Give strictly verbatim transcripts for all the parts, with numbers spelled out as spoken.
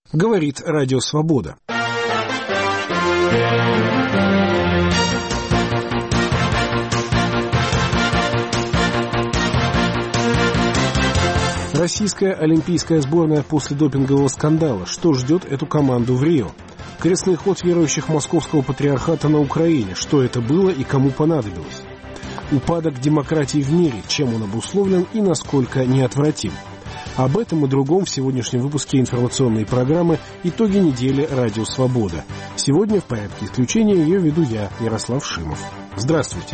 Говорит Радио Свобода. Российская олимпийская сборная после допингового скандала. Что ждет эту команду в Рио? Крестный ход верующих Московского патриархата на Украине. Что это было и кому понадобилось? Упадок демократии в мире. Чем он обусловлен и насколько неотвратим? Об этом и другом в сегодняшнем выпуске информационной программы «Итоги недели. Радио Свобода». Сегодня в порядке исключения ее веду я, Ярослав Шимов. Здравствуйте.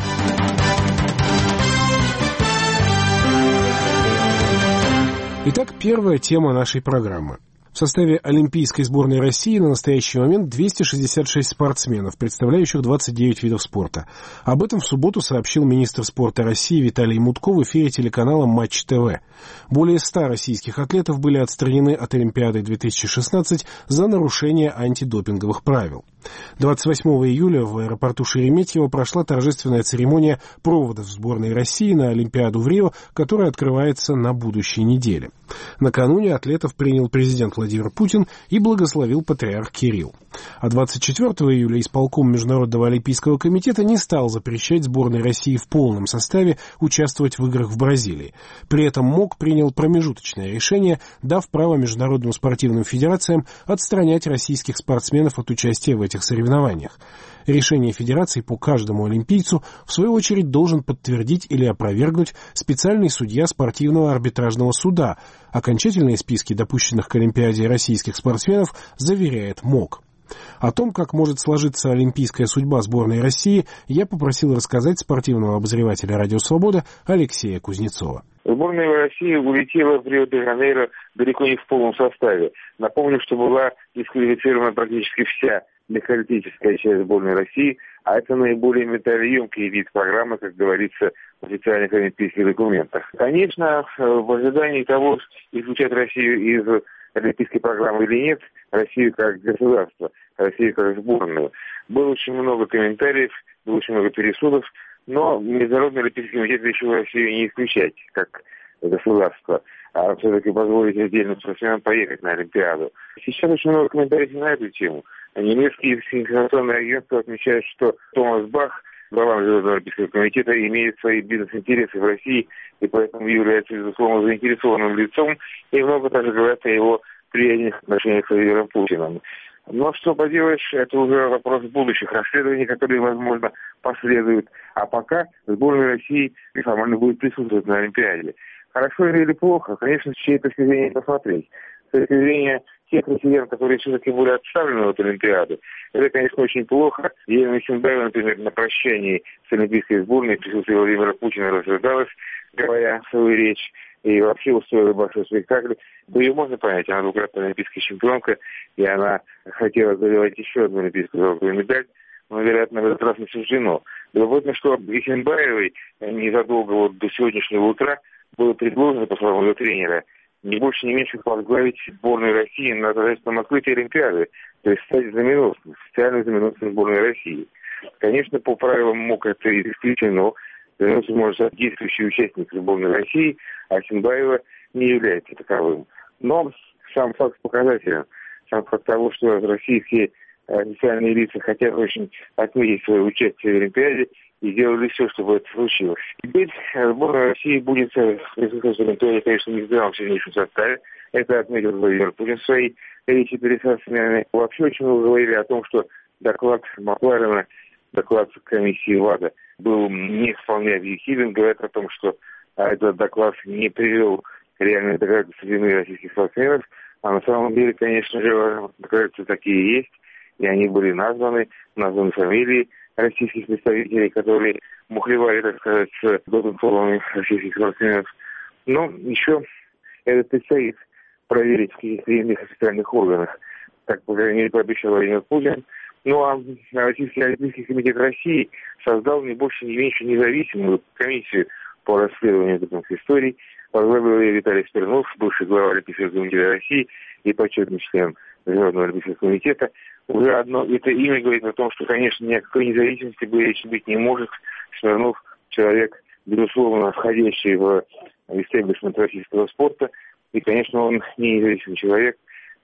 Итак, первая тема нашей программы. В составе Олимпийской сборной России на настоящий момент двести шестьдесят шесть спортсменов, представляющих двадцать девять видов спорта. Об этом в субботу сообщил министр спорта России Виталий Мутко в эфире телеканала Матч ТВ. Более ста российских атлетов были отстранены от Олимпиады две тысячи шестнадцать за нарушение антидопинговых правил. двадцать восьмого июля в аэропорту Шереметьево прошла торжественная церемония проводов сборной России на Олимпиаду в Рио, которая открывается на будущей неделе. Накануне атлетов принял президент Владимир Путин и благословил патриарх Кирилл. А двадцать четвёртого июля исполком Международного олимпийского комитета не стал запрещать сборной России в полном составе участвовать в играх в Бразилии. При этом МОК принял промежуточное решение, дав право международным спортивным федерациям отстранять российских спортсменов от участия в этих соревнованиях. Решение федерации по каждому олимпийцу, в свою очередь, должен подтвердить или опровергнуть специальный судья спортивного арбитражного суда. Окончательные списки допущенных к Олимпиаде российских спортсменов заверяет МОК. О том, как может сложиться олимпийская судьба сборной России, я попросил рассказать спортивного обозревателя «Радио Свобода» Алексея Кузнецова. Сборная России улетела в Рио-де-Жанейро далеко не в полном составе. Напомню, что была дисквалифицирована практически вся легкоатлетическая часть сборной России, а это наиболее металлоемкий вид программы, как говорится в официальных олимпийских документах. Конечно, в ожидании того, исключать Россию из олимпийской программы или нет, Россию как государство, Россию как сборную. Было очень много комментариев, было очень много пересудов, но Международный олимпийский комитет решил Россию не исключать как государство, а все-таки позволить отдельным спортсменам поехать на Олимпиаду. Сейчас очень много комментариев на эту тему. Немецкие информационные агентства отмечают, что Томас Бах, глава Международного олимпийского комитета, имеет свои бизнес-интересы в России и поэтому является, безусловно, заинтересованным лицом, и много также говорят о его приятельных отношениях с Владимиром Путиным. Но что поделаешь, это уже вопрос будущих расследований, которые, возможно, последуют. А пока сборная России формально будет присутствовать на Олимпиаде. Хорошо или плохо? Конечно, с чьей точки зрения посмотреть. С точки зрения тех россиян, которые все-таки были отставлены от Олимпиады, это, конечно, очень плохо. Елена Исенбаева, например, на прощании с олимпийской сборной в присутствии Владимира Путина разрыдалась, говоря свою речь, и вообще устроила большой спектакль. Да ее можно понять, она двукратная олимпийская чемпионка, и она хотела завоевать еще одну олимпийскую золотую медаль, но, вероятно, в этот раз не суждено. Любопытно, что Исенбаевой незадолго вот до сегодняшнего утра было предложено, по словам ее тренера, не больше, не меньше возглавить сборную России на торжественном открытии Олимпиады, то есть стать знаменосцем, официальным знаменосцем сборной России. Конечно, по правилам МОК это исключено. Знаменосцем может стать действующий участник сборной России, а Исенбаева не является таковым. Но сам факт показателен. Сам факт того, что российские официальные лица хотят очень отметить свое участие в Олимпиаде и сделали все, чтобы это случилось. Теперь сборная России будет присутствовать в Олимпиаде, конечно, не в здравом сильнейшем составе. Это отметил Владимир Путин в своей речи перед спортсменами. Вообще очень много говорили о том, что доклад Макларена, доклад комиссии ВАДА был не вполне объективен. Говорят о том, что этот доклад не привел к реальной доказательству вины российских спортсменов. А на самом деле, конечно же, доказательства такие есть. И они были названы, названы фамилии российских представителей, которые мухлевали, так сказать, с допинг-пробами российских спортсменов. Но еще это предстоит проверить в каких-то иных официальных органах. Так, по крайней мере, пообещал Владимир Путин. Ну а Российский олимпийский комитет России создал не больше, не меньше независимую комиссию по расследованию допинговых историй. Возглавил ее Виталий Смирнов, бывший глава Олимпийского комитета России и почетный член Международного олимпийского комитета. Уже одно это имя говорит о том, что, конечно, ни о какой независимости речи быть не может. Смирнов человек, безусловно, входящий в истеблишмент российского спорта. И, конечно, он не независимый человек.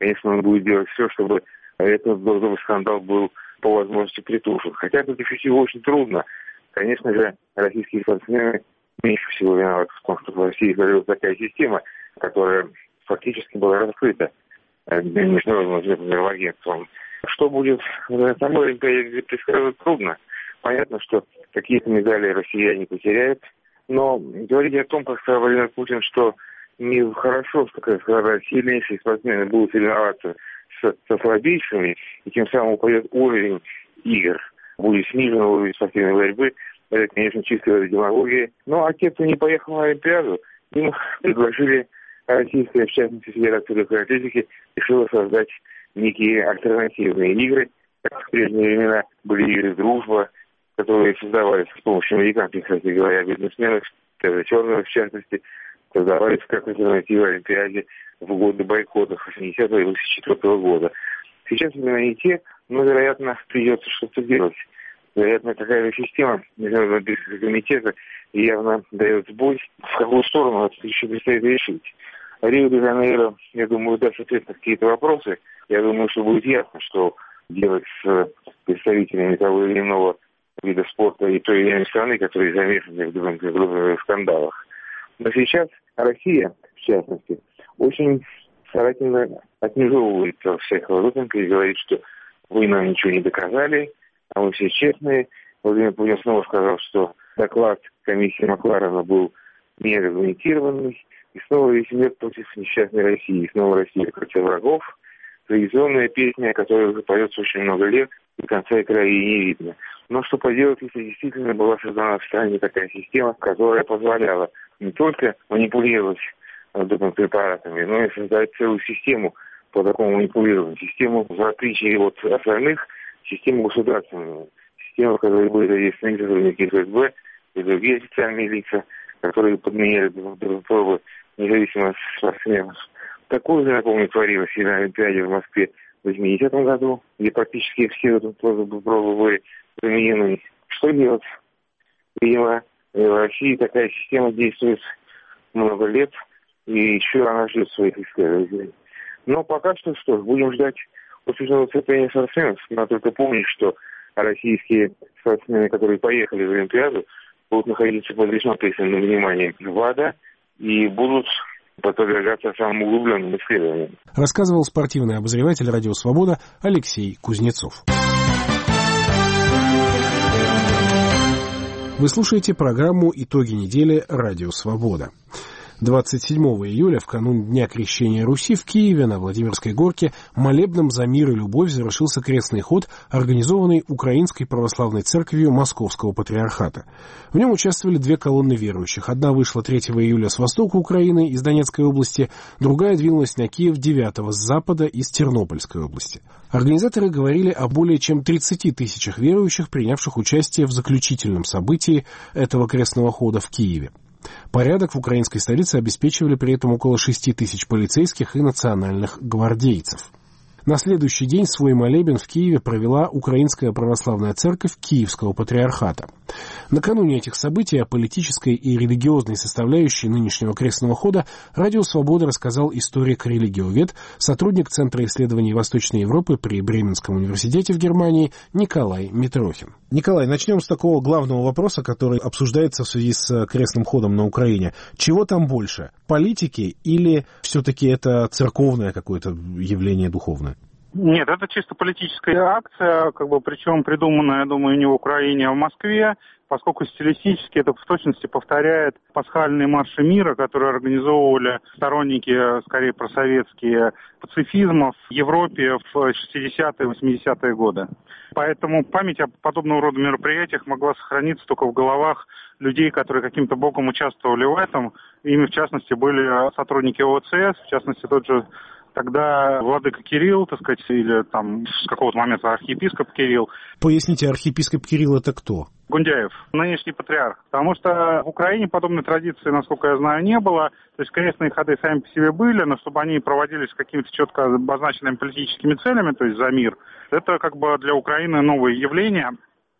конечно, он будет делать все, чтобы этот базовый скандал был по возможности притушен. Хотя против всего очень трудно. Конечно же, российские спортсмены меньше всего виноваты в том, что в России появилась такая система, которая фактически была раскрыта международным звездным агентством. Что будет на самой Олимпиаде, предсказывать трудно. Понятно, что какие-то медали россияне потеряют, но говорить о том, как сказал Владимир Путин, что не хорошо, что когда сильнейшие спортсмены будут соревноваться с, со слабейшими, и тем самым упадет уровень игр, будет снижен уровень спортивной борьбы, это, конечно, чистая демагогия. Ну, а те, кто не поехал на Олимпиаду, им предложили российская, в частности, Федерация легкой атлетики, решила создать некие альтернативные игры. Как в прежние времена были игры «Дружба», которые создавались с помощью американских, кстати говоря, бизнесменов, черных, в частности, создавались как альтернатива Олимпиаде в годы бойкотов восьмидесятого и восемьдесят четвёртого года. Сейчас именно не те, но, вероятно, придется что-то делать. Вероятно, какая-то система Международного Олимпийского комитета явно дает сбой. В какую сторону это еще предстоит решить. Рио-де-Жанейро, я думаю, даст ответ на какие-то вопросы. Я думаю, что будет ясно, что делать с представителями того или иного вида спорта и той или иной страны, которые замешаны в других скандалах. Но сейчас Россия, в частности, очень старательно отмежевывается всех лозунг и говорит, что вы нам ничего не доказали, а мы все честные. Владимир Путин снова сказал, что доклад комиссии Макларена был нерегламентированный, и снова весь мир против несчастной России, и снова Россия против врагов. Традиционная песня, которая уже поется очень много лет, и конца и края не видно. Но что поделать, если действительно была создана в стране такая система, которая позволяла не только манипулировать допинг-препаратами, но и создать целую систему по такому манипулированию. Систему, в отличие от остальных, систему государственную. Систему, в которой были задействованы сотрудники эф эс бэ и другие официальные лица, которые подменяли пробы независимо от спортсменов. Такое же, напомню, творилось и на Олимпиаде в Москве в восьмидесятом году, где практически все пробы были применены. Что делать? Видимо, в России такая система действует много лет, и еще она ждет своих исследователей. Но пока что, что будем ждать успешного выступления спортсменов. Надо только помнить, что российские спортсмены, которые поехали в Олимпиаду, будут находиться под весьма пристальным вниманием ВАДА и будут подвергаться самым углубленным исследованиям. Рассказывал спортивный обозреватель «Радио Свобода» Алексей Кузнецов. Вы слушаете программу «Итоги недели. Радио Свобода». двадцать седьмого июля, в канун Дня Крещения Руси, в Киеве на Владимирской горке молебном за мир и любовь завершился крестный ход, организованный Украинской православной церковью Московского патриархата. В нем участвовали две колонны верующих. Одна вышла третьего июля с востока Украины, из Донецкой области, другая двинулась на Киев девятого с запада, из Тернопольской области. Организаторы говорили о более чем тридцати тысячах верующих, принявших участие в заключительном событии этого крестного хода в Киеве. Порядок в украинской столице обеспечивали при этом около шести тысяч полицейских и национальных гвардейцев. На следующий день свой молебен в Киеве провела Украинская православная церковь Киевского патриархата. Накануне этих событий о политической и религиозной составляющей нынешнего крестного хода «Радио Свобода» рассказал историк-религиовед, сотрудник Центра исследований Восточной Европы при Бременском университете в Германии Николай Митрохин. Николай, начнем с такого главного вопроса, который обсуждается в связи с крестным ходом на Украине. Чего там больше? Политики или все-таки это церковное какое-то явление духовное? Нет, это чисто политическая акция, как бы, причем придуманная, я думаю, не в Украине, а в Москве, поскольку стилистически это в точности повторяет пасхальные марши мира, которые организовывали сторонники, скорее, просоветские пацифизма в Европе в шестидесятые и восьмидесятые годы. Поэтому память о подобного рода мероприятиях могла сохраниться только в головах людей, которые каким-то боком участвовали в этом. Ими, в частности, были сотрудники о це эс, в частности, тот же тогда владыка Кирилл, так сказать, или там с какого-то момента архиепископ Кирилл. Поясните, архиепископ Кирилл это кто? Гундяев, нынешний патриарх. Потому что в Украине подобной традиции, насколько я знаю, не было. То есть крестные ходы сами по себе были, но чтобы они проводились с какими-то четко обозначенными политическими целями, то есть за мир, это как бы для Украины новое явление.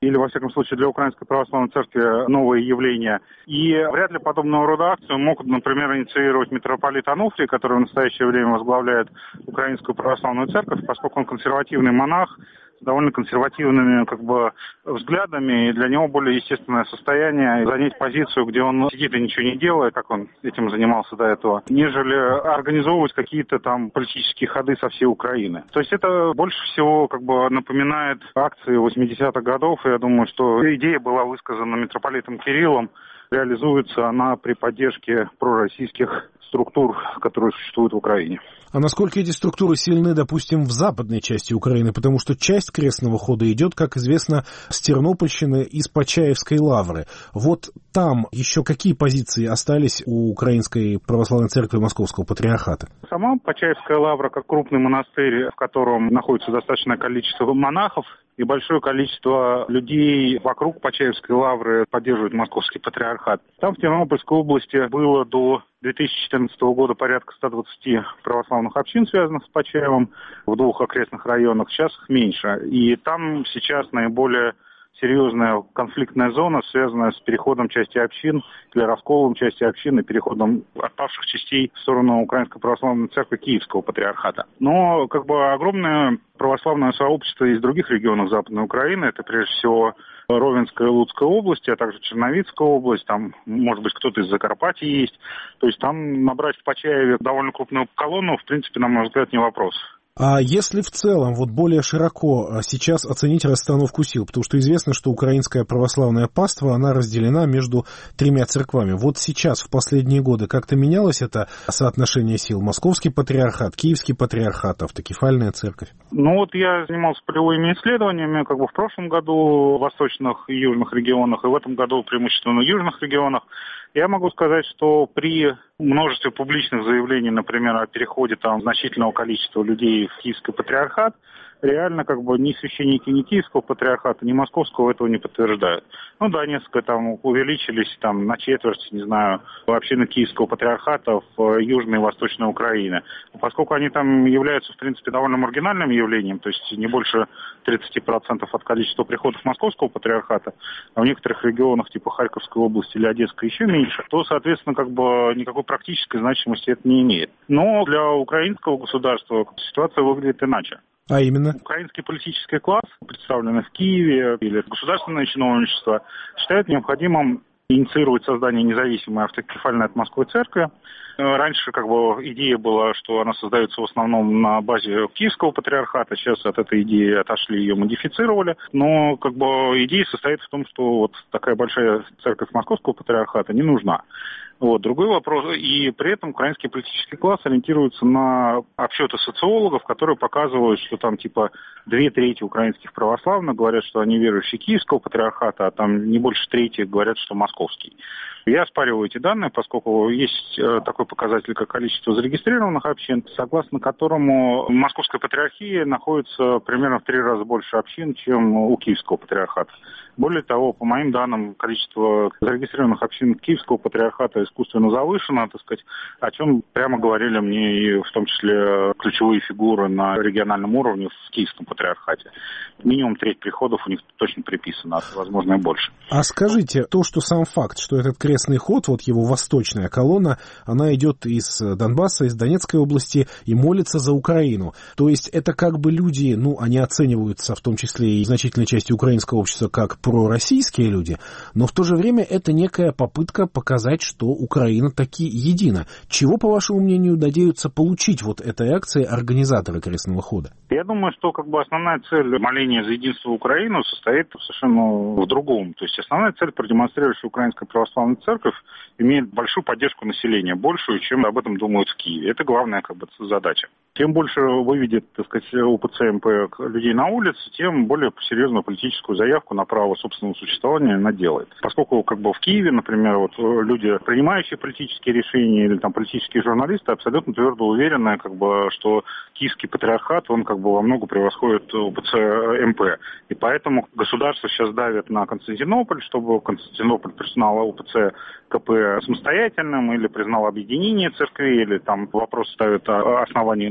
или, во всяком случае, для Украинской Православной Церкви новое явление. И вряд ли подобного рода акцию могут, например, инициировать митрополит Ануфрий, который в настоящее время возглавляет Украинскую Православную Церковь, поскольку он консервативный монах, с довольно консервативными как бы взглядами, и для него более естественное состояние занять позицию, где он сидит и ничего не делает, как он этим занимался до этого, нежели организовывать какие-то там политические ходы со всей Украины. То есть это больше всего как бы напоминает акции восьмидесятых годов, и я думаю, что идея была высказана митрополитом Кириллом, реализуется она при поддержке пророссийских структур, которые существуют в Украине. А насколько эти структуры сильны, допустим, в западной части Украины? Потому что часть крестного хода идет, как известно, с Тернопольщины и с Почаевской лавры. Вот там еще какие позиции остались у Украинской Православной Церкви Московского Патриархата? Сама Почаевская лавра, как крупный монастырь, в котором находится достаточное количество монахов, и большое количество людей вокруг Почаевской лавры поддерживают Московский Патриархат. Там в Тернопольской области было до две тысячи четырнадцатого года порядка ста двадцати православных общин, связанных с Почаевым, в двух окрестных районах. Сейчас их меньше. И там сейчас наиболее серьезная конфликтная зона, связанная с переходом части общин или расколом части общин и переходом отпавших частей в сторону Украинской Православной Церкви Киевского Патриархата. Но как бы огромное православное сообщество из других регионов Западной Украины, это прежде всего Ровенская и Луцкая области, а также Черновицкая область, там, может быть, кто-то из Закарпатья есть. То есть там набрать в Почаеве довольно крупную колонну, в принципе, на мой взгляд, не вопрос. А если в целом, вот более широко сейчас оценить расстановку сил, потому что известно, что украинская православная паства, она разделена между тремя церквами. Вот сейчас, в последние годы, как-то менялось это соотношение сил? Московский патриархат, Киевский патриархат, автокефальная церковь? Ну вот я занимался полевыми исследованиями как бы в прошлом году в восточных и южных регионах, и в этом году преимущественно в южных регионах. Я могу сказать, что при множестве публичных заявлений, например, о переходе там значительного количества людей в Киевский патриархат, реально как бы ни священники ни Киевского патриархата, ни Московского этого не подтверждают. Ну да, несколько там увеличились там на четверть, не знаю, общины Киевского патриархата в Южной и Восточной Украине. Поскольку они там являются, в принципе, довольно маргинальным явлением, то есть не больше тридцати процентов от количества приходов Московского патриархата, а в некоторых регионах типа Харьковской области или Одесской еще меньше, то, соответственно, как бы никакой практической значимости это не имеет. Но для украинского государства ситуация выглядит иначе. А именно? Украинский политический класс, представленный в Киеве, или государственное чиновничество, считает необходимым инициировать создание независимой автокефальной от Москвы церкви. Раньше как бы идея была, что она создается в основном на базе Киевского патриархата, сейчас от этой идеи отошли, ее модифицировали. Но как бы идея состоит в том, что вот такая большая церковь Московского патриархата не нужна. Вот, другой вопрос. И при этом украинский политический класс ориентируется на обсчеты социологов, которые показывают, что там типа две трети украинских православных говорят, что они верующие Киевского патриархата, а там не больше трети говорят, что московский. Я оспариваю эти данные, поскольку есть такой показатель, как количество зарегистрированных общин, согласно которому в Московской патриархии находится примерно в три раза больше общин, чем у Киевского патриархата. Более того, по моим данным, количество зарегистрированных общин Киевского патриархата искусственно завышено, так сказать, о чем прямо говорили мне и в том числе ключевые фигуры на региональном уровне в Киевском патриархате. Минимум треть приходов у них точно приписано, а возможно и больше. А скажите, то, что сам факт, что этот крестный ход, вот его восточная колонна, она идет из Донбасса, из Донецкой области и молится за Украину. То есть это как бы люди, ну, они оцениваются в том числе и значительной части украинского общества как пророссийские люди, но в то же время это некая попытка показать, что Украина таки едина. Чего, по вашему мнению, надеются получить вот этой акции организаторы крестного хода? Я думаю, что как бы основная цель моления за единство Украины состоит совершенно в другом. То есть основная цель продемонстрировать, что Украинская Православная Церковь имеет большую поддержку населения, большую, чем об этом думают в Киеве. Это главная как бы задача. Чем больше выведет, так сказать, УПЦ МП людей на улице, тем более серьезную политическую заявку на право собственного существования она делает. Поскольку как бы в Киеве, например, вот люди, принимающие политические решения или там политические журналисты, абсолютно твердо уверены, как бы, что Киевский патриархат, он как бы во много превосходит УПЦ МП. И поэтому государство сейчас давит на Константинополь, чтобы Константинополь признал УПЦ КП самостоятельным или признал объединение церквей, или там вопрос ставит о основании нового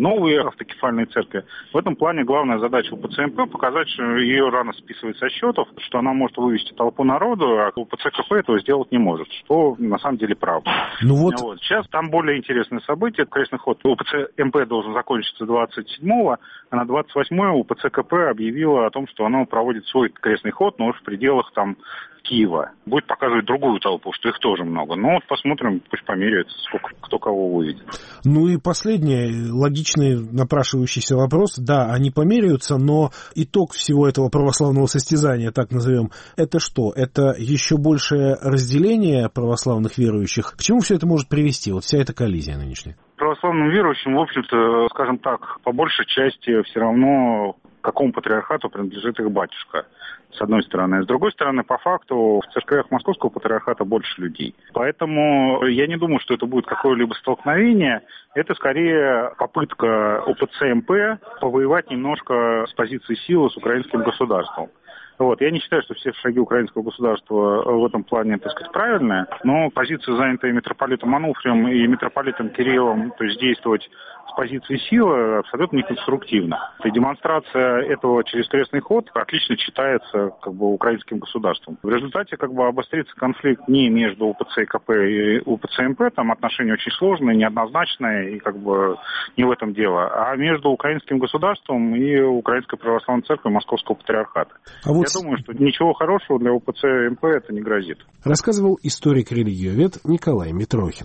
новые автокефальные церкви. В этом плане главная задача УПЦ-МП показать, что ее рано списывать со счетов, что она может вывести толпу народу, а УПЦ-КП этого сделать не может, что на самом деле правда. Ну вот. Вот. Сейчас там более интересное событие. Крестный ход УПЦ-МП должен закончиться двадцать седьмого, а на двадцать восьмое УПЦ-КП объявила о том, что оно проводит свой крестный ход, но уж в пределах там Киева. Будет показывать другую толпу, что их тоже много. Но вот посмотрим, пусть померяются, сколько кто кого выведет. Ну и последний, логичный, напрашивающийся вопрос. Да, они померяются, но итог всего этого православного состязания, так назовем, это что? Это еще большее разделение православных верующих? К чему все это может привести? Вот вся эта коллизия нынешняя. Православным верующим, в общем-то, скажем так, по большей части все равно какому патриархату принадлежит их батюшка, с одной стороны. С другой стороны, по факту, в церквях Московского патриархата больше людей. Поэтому я не думаю, что это будет какое-либо столкновение. Это скорее попытка УПЦ-МП повоевать немножко с позиции силы с украинским государством. Вот. Я не считаю, что все шаги украинского государства в этом плане, так сказать, правильные, но позиция, занятая митрополитом Ануфрием и митрополитом Кириллом, то есть действовать с позиции силы, абсолютно неконструктивна. И демонстрация этого через крестный ход отлично читается как бы украинским государством. В результате как бы обострится конфликт не между УПЦ и КП и УПЦ-МП, там отношения очень сложные, неоднозначные, и как бы не в этом дело, а между украинским государством и Украинской православной церковью Московского патриархата. А вот Я думаю, что ничего хорошего для УПЦ-МП это не грозит. Рассказывал историк-религиовед Николай Митрохин.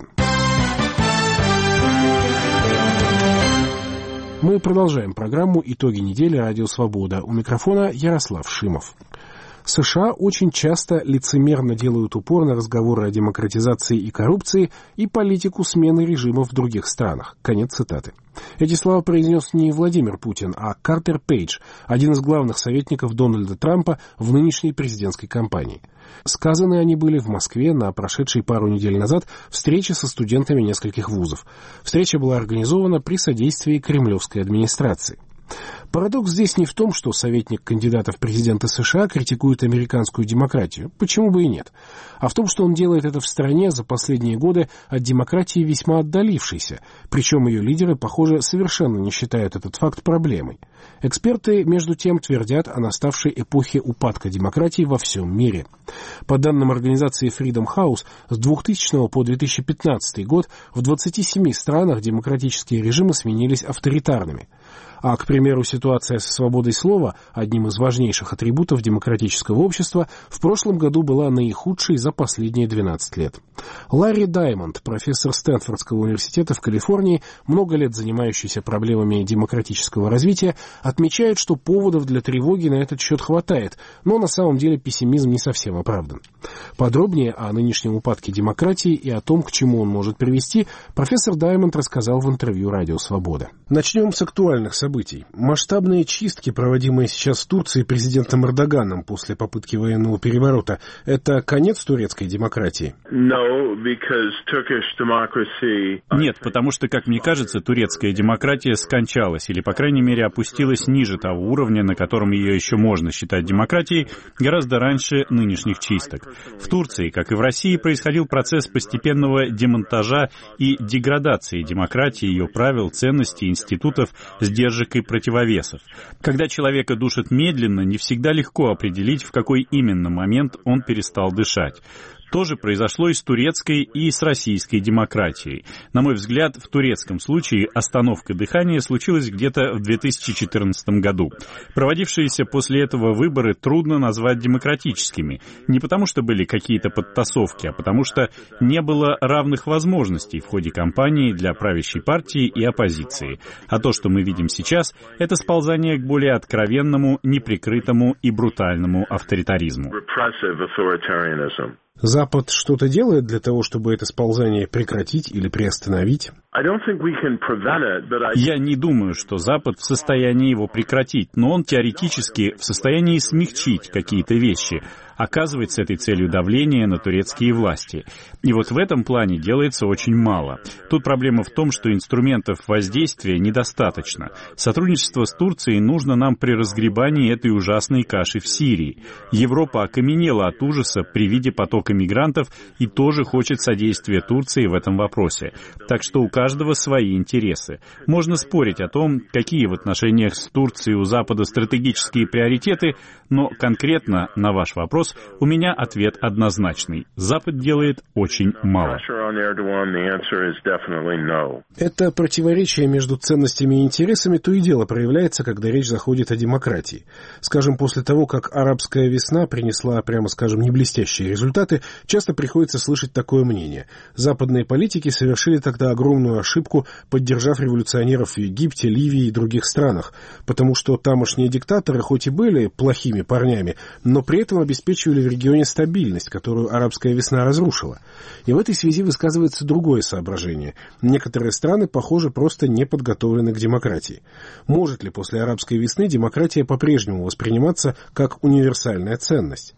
Мы продолжаем программу «Итоги недели. Радио Свобода». У микрофона Ярослав Шимов. США очень часто лицемерно делают упор на разговоры о демократизации и коррупции и политику смены режимов в других странах. Конец цитаты. Эти слова произнес не Владимир Путин, а Картер Пейдж, один из главных советников Дональда Трампа в нынешней президентской кампании. Сказаны они были в Москве на прошедшей пару недель назад встрече со студентами нескольких вузов. Встреча была организована при содействии кремлевской администрации. Парадокс здесь не в том, что советник кандидата в президенты США критикует американскую демократию, почему бы и нет, а в том, что он делает это в стране за последние годы от демократии весьма отдалившейся, причем ее лидеры, похоже, совершенно не считают этот факт проблемой. Эксперты, между тем, твердят о наставшей эпохе упадка демократии во всем мире. По данным организации Freedom House, с двухтысячного по две тысячи пятнадцатый год в двадцати семи странах демократические режимы сменились авторитарными. А, к примеру, ситуация со свободой слова, одним из важнейших атрибутов демократического общества, в прошлом году была наихудшей за последние двенадцать лет. Ларри Даймонд, профессор Стэнфордского университета в Калифорнии, много лет занимающийся проблемами демократического развития, отмечает, что поводов для тревоги на этот счет хватает, но на самом деле пессимизм не совсем оправдан. Подробнее о нынешнем упадке демократии и о том, к чему он может привести, профессор Даймонд рассказал в интервью «Радио Свобода». Начнем с актуальных событий. Масштабные чистки, проводимые сейчас в Турции президентом Эрдоганом после попытки военного переворота, это конец турецкой демократии? Нет, потому что, как мне кажется, турецкая демократия скончалась, или, по крайней мере, опустилась ниже того уровня, на котором ее еще можно считать демократией, гораздо раньше нынешних чисток. В Турции, как и в России, происходил процесс постепенного демонтажа и деградации демократии, ее правил, ценностей, институтов, сдержек и противовесов. Когда человека душат медленно, не всегда легко определить, в какой именно момент он перестал дышать. То же произошло и с турецкой, и с российской демократией. На мой взгляд, в турецком случае остановка дыхания случилась где-то в две тысячи четырнадцатом году. Проводившиеся после этого выборы трудно назвать демократическими. Не потому, что были какие-то подтасовки, а потому что не было равных возможностей в ходе кампании для правящей партии и оппозиции. А то, что мы видим сейчас, это сползание к более откровенному, неприкрытому и брутальному авторитаризму. Запад что-то делает для того, чтобы это сползание прекратить или приостановить? Я не думаю, что Запад в состоянии его прекратить, но он теоретически в состоянии смягчить какие-то вещи, оказывать с этой целью давление на турецкие власти. И вот в этом плане делается очень мало. Тут проблема в том, что инструментов воздействия недостаточно. Сотрудничество с Турцией нужно нам при разгребании этой ужасной каши в Сирии. Европа окаменела от ужаса при виде потока мигрантов и тоже хочет содействия Турции в этом вопросе. Так что у каждого каждого свои интересы. Можно спорить о том, какие в отношениях с Турцией у Запада стратегические приоритеты, но конкретно на ваш вопрос у меня ответ однозначный. Запад делает очень мало. Это противоречие между ценностями и интересами то и дело проявляется, когда речь заходит о демократии. Скажем, после того, как арабская весна принесла, прямо скажем, не блестящие результаты, часто приходится слышать такое мнение. Западные политики совершили тогда огромную ошибку, поддержав революционеров в Египте, Ливии и других странах, потому что тамошние диктаторы хоть и были плохими парнями, но при этом обеспечивали в регионе стабильность, которую арабская весна разрушила. И в этой связи высказывается другое соображение. Некоторые страны, похоже, просто не подготовлены к демократии. Может ли после арабской весны демократия по-прежнему восприниматься как универсальная ценность?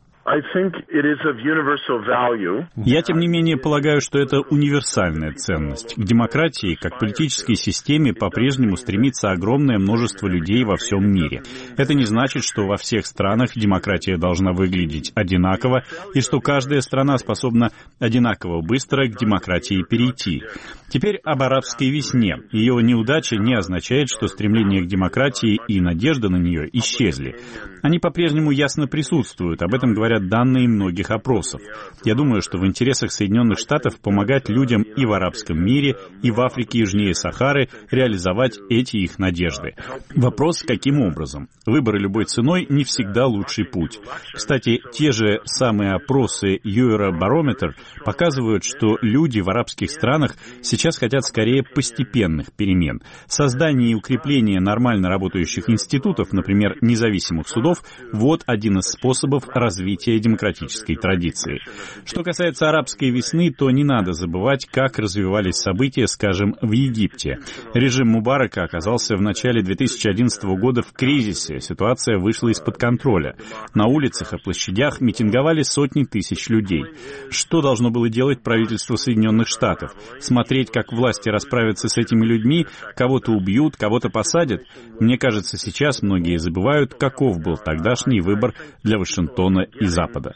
Я, тем не менее, полагаю, что это универсальная ценность. К демократии, как политической системе, по-прежнему стремится огромное множество людей во всем мире. Это не значит, что во всех странах демократия должна выглядеть одинаково, и что каждая страна способна одинаково быстро к демократии перейти. Теперь об арабской весне. Ее неудача не означает, что стремление к демократии и надежда на нее исчезли. Они по-прежнему ясно присутствуют, об этом говорят данные многих опросов. Я думаю, что в интересах Соединенных Штатов помогать людям и в арабском мире, и в Африке южнее Сахары реализовать эти их надежды. Вопрос, каким образом? Выборы любой ценой не всегда лучший путь. Кстати, те же самые опросы Eurobarometer показывают, что люди в арабских странах сейчас хотят скорее постепенных перемен. Создание и укрепление нормально работающих институтов, например, независимых судов, вот один из способов развития демократической традиции. Что касается арабской весны, то не надо забывать, как развивались события, скажем, в Египте. Режим Мубарака оказался в начале две тысячи одиннадцатого года в кризисе, ситуация вышла из-под контроля. На улицах и площадях митинговали сотни тысяч людей. Что должно было делать правительство Соединенных Штатов? Смотреть, как власти расправятся с этими людьми, кого-то убьют, кого-то посадят? Мне кажется, сейчас многие забывают, каков был тогдашний выбор для Вашингтона и Запада.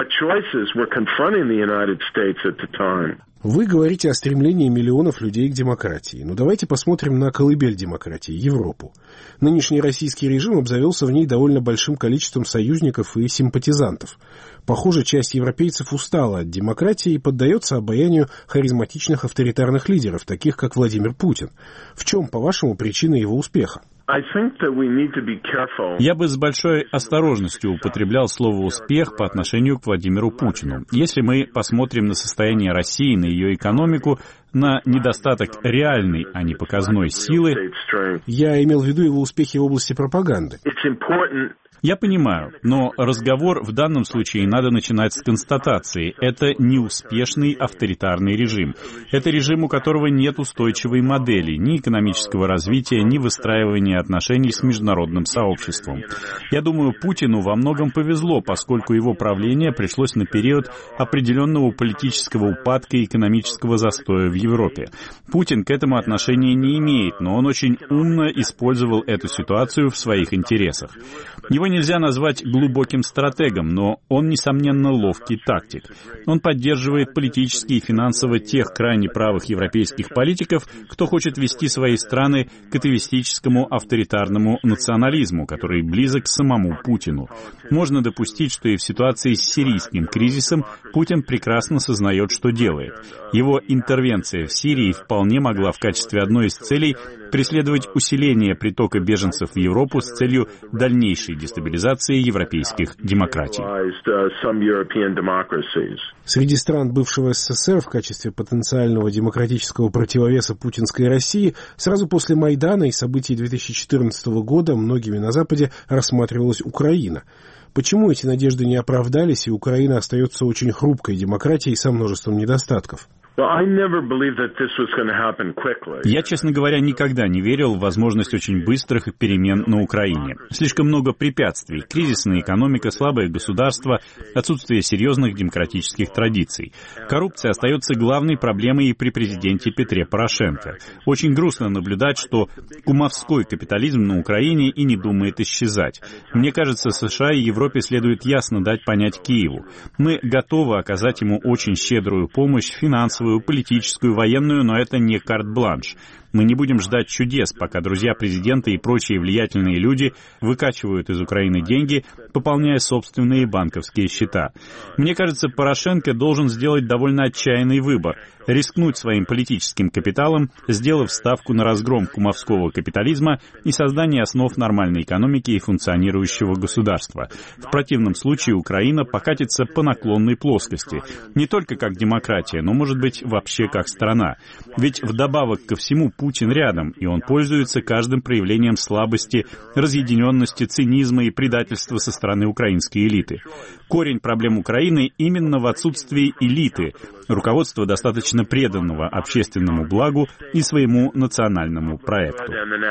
Вы говорите о стремлении миллионов людей к демократии. Но давайте посмотрим на колыбель демократии, Европу. Нынешний российский режим обзавелся в ней довольно большим количеством союзников и симпатизантов. Похоже, часть европейцев устала от демократии и поддается обаянию харизматичных авторитарных лидеров, таких как Владимир Путин. В чем, по-вашему, причина его успеха? Я бы с большой осторожностью употреблял слово «успех» по отношению к Владимиру Путину. Если мы посмотрим на состояние России, на ее экономику, на недостаток реальной, а не показной силы... Я имел в виду его успехи в области пропаганды. Я понимаю, но разговор в данном случае надо начинать с констатации. Это неуспешный авторитарный режим. Это режим, у которого нет устойчивой модели ни экономического развития, ни выстраивания отношений с международным сообществом. Я думаю, Путину во многом повезло, поскольку его правление пришлось на период определенного политического упадка и экономического застоя в Европе. Путин к этому отношения не имеет, но он очень умно использовал эту ситуацию в своих интересах. Его нельзя назвать глубоким стратегом, но он, несомненно, ловкий тактик. Он поддерживает политически и финансово тех крайне правых европейских политиков, кто хочет вести свои страны к атеистическому авторитарному национализму, который близок к самому Путину. Можно допустить, что и в ситуации с сирийским кризисом Путин прекрасно сознает, что делает. Его интервенция в Сирии вполне могла в качестве одной из целей преследовать усиление притока беженцев в Европу с целью дальнейшей дестабилизации европейских демократий. Среди стран бывшего СССР в качестве потенциального демократического противовеса путинской России сразу после Майдана и событий две тысячи четырнадцатого года многими на Западе рассматривалась Украина. Почему эти надежды не оправдались, и Украина остается очень хрупкой демократией со множеством недостатков? Я, честно говоря, никогда не верил в возможность очень быстрых перемен на Украине. Слишком много препятствий, кризисная экономика, слабое государство, отсутствие серьезных демократических традиций. Коррупция остается главной проблемой и при президенте Петре Порошенко. Очень грустно наблюдать, что кумовской капитализм на Украине и не думает исчезать. Мне кажется, США и Европе следует ясно дать понять Киеву. Мы готовы оказать ему очень щедрую помощь, финансовую, финансовую, политическую, военную, но это не карт-бланш. Мы не будем ждать чудес, пока друзья президента и прочие влиятельные люди выкачивают из Украины деньги, пополняя собственные банковские счета. Мне кажется, Порошенко должен сделать довольно отчаянный выбор – рискнуть своим политическим капиталом, сделав ставку на разгром кумовского капитализма и создание основ нормальной экономики и функционирующего государства. В противном случае Украина покатится по наклонной плоскости, не только как демократия, но, может быть, вообще как страна. Ведь вдобавок ко всему Путин рядом, и он пользуется каждым проявлением слабости, разъединенности, цинизма и предательства со стороны украинской элиты. Корень проблем Украины именно в отсутствии элиты, руководства достаточно преданного общественному благу и своему национальному проекту.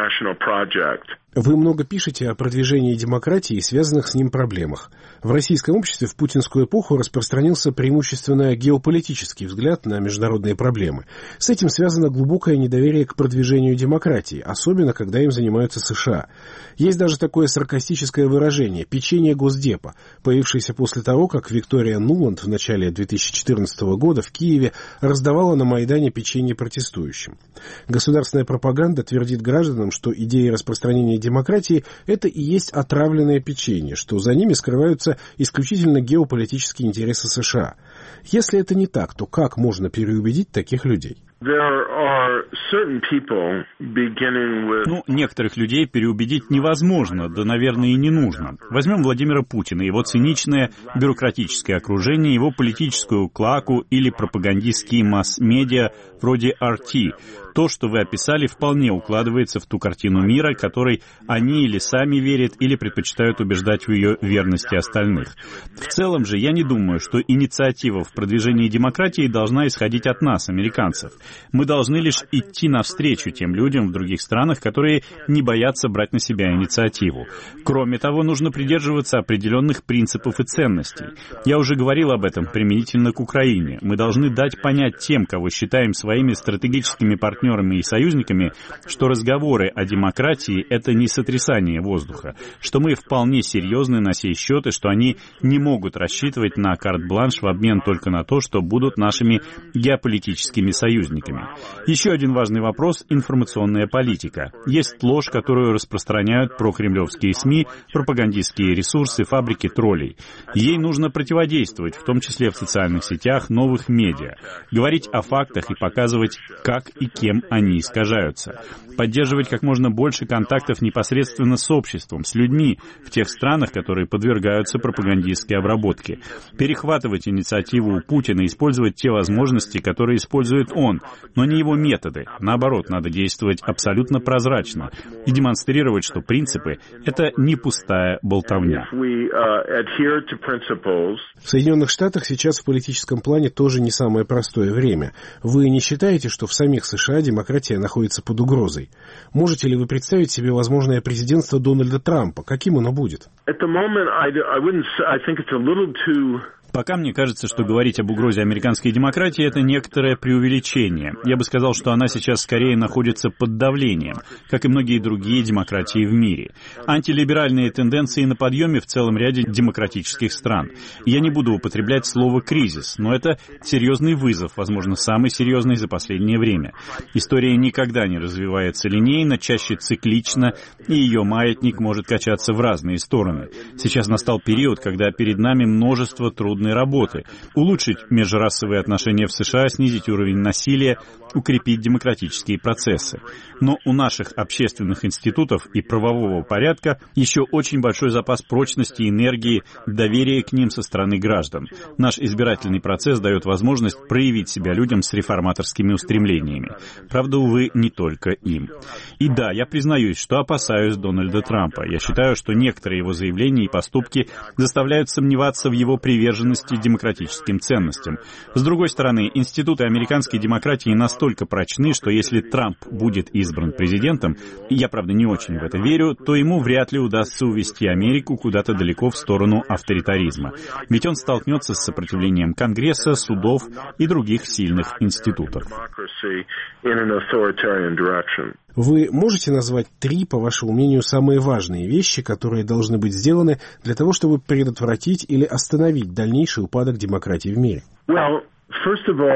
Вы много пишете о продвижении демократии и связанных с ним проблемах. В российском обществе в путинскую эпоху распространился преимущественно геополитический взгляд на международные проблемы. С этим связано глубокое недоверие к продвижению демократии, особенно когда им занимаются США. Есть даже такое саркастическое выражение «печенье Госдепа», появившееся после того, как Виктория Нуланд в начале две тысячи четырнадцатого года в Киеве раздавала на Майдане печенье протестующим. Государственная пропаганда твердит гражданам, что идеи распространения демократии – это и есть отравленное печенье, что за ними скрываются исключительно геополитические интересы США. Если это не так, то как можно переубедить таких людей? Ну, некоторых людей переубедить невозможно, да, наверное, и не нужно. Возьмем Владимира Путина, его циничное бюрократическое окружение, его политическую клаку или пропагандистские масс-медиа вроде эр ти. То, что вы описали, вполне укладывается в ту картину мира, которой они или сами верят, или предпочитают убеждать в ее верности остальных. В целом же я не думаю, что инициатива в продвижении демократии должна исходить от нас, американцев. Мы должны лишь идти навстречу тем людям в других странах, которые не боятся брать на себя инициативу. Кроме того, нужно придерживаться определенных принципов и ценностей. Я уже говорил об этом применительно к Украине. Мы должны дать понять тем, кого считаем своими стратегическими партнерами, партнерами и союзниками, что разговоры о демократии – это не сотрясание воздуха, что мы вполне серьезны на сей счет и что они не могут рассчитывать на карт-бланш в обмен только на то, что будут нашими геополитическими союзниками. Еще один важный вопрос – информационная политика. Есть ложь, которую распространяют прокремлевские СМИ, пропагандистские ресурсы, фабрики троллей. Ей нужно противодействовать, в том числе в социальных сетях, новых медиа, говорить о фактах и показывать, как и кем они искажаются. Поддерживать как можно больше контактов непосредственно с обществом, с людьми в тех странах, которые подвергаются пропагандистской обработке. Перехватывать инициативу у Путина, использовать те возможности, которые использует он, но не его методы. Наоборот, надо действовать абсолютно прозрачно и демонстрировать, что принципы — это не пустая болтовня. В Соединенных Штатах сейчас в политическом плане тоже не самое простое время. Вы не считаете, что в самих США демократия находится под угрозой? Можете ли вы представить себе возможное президентство Дональда Трампа? Каким оно будет? Пока мне кажется, что говорить об угрозе американской демократии – это некоторое преувеличение. Я бы сказал, что она сейчас скорее находится под давлением, как и многие другие демократии в мире. Антилиберальные тенденции на подъеме в целом ряде демократических стран. Я не буду употреблять слово «кризис», но это серьезный вызов, возможно, самый серьезный за последнее время. История никогда не развивается линейно, чаще циклично, и ее маятник может качаться в разные стороны. Сейчас настал период, когда перед нами множество трудных работы, улучшить межрасовые отношения в США, снизить уровень насилия, укрепить демократические процессы. Но у наших общественных институтов и правового порядка еще очень большой запас прочности, энергии, доверия к ним со стороны граждан. Наш избирательный процесс дает возможность проявить себя людям с реформаторскими устремлениями. Правда, увы, не только им. И да, я признаюсь, что опасаюсь Дональда Трампа. Я считаю, что некоторые его заявления и поступки заставляют сомневаться в его приверженности демократическим ценностям. С другой стороны, институты американской демократии настолько прочны, что если Трамп будет избран президентом, и я, правда, не очень в это верю, то ему вряд ли удастся увести Америку куда-то далеко в сторону авторитаризма. Ведь он столкнется с сопротивлением Конгресса, судов и других сильных институтов. Вы можете назвать три, по вашему мнению, самые важные вещи, которые должны быть сделаны для того, чтобы предотвратить или остановить дальнейший упадок демократии в мире?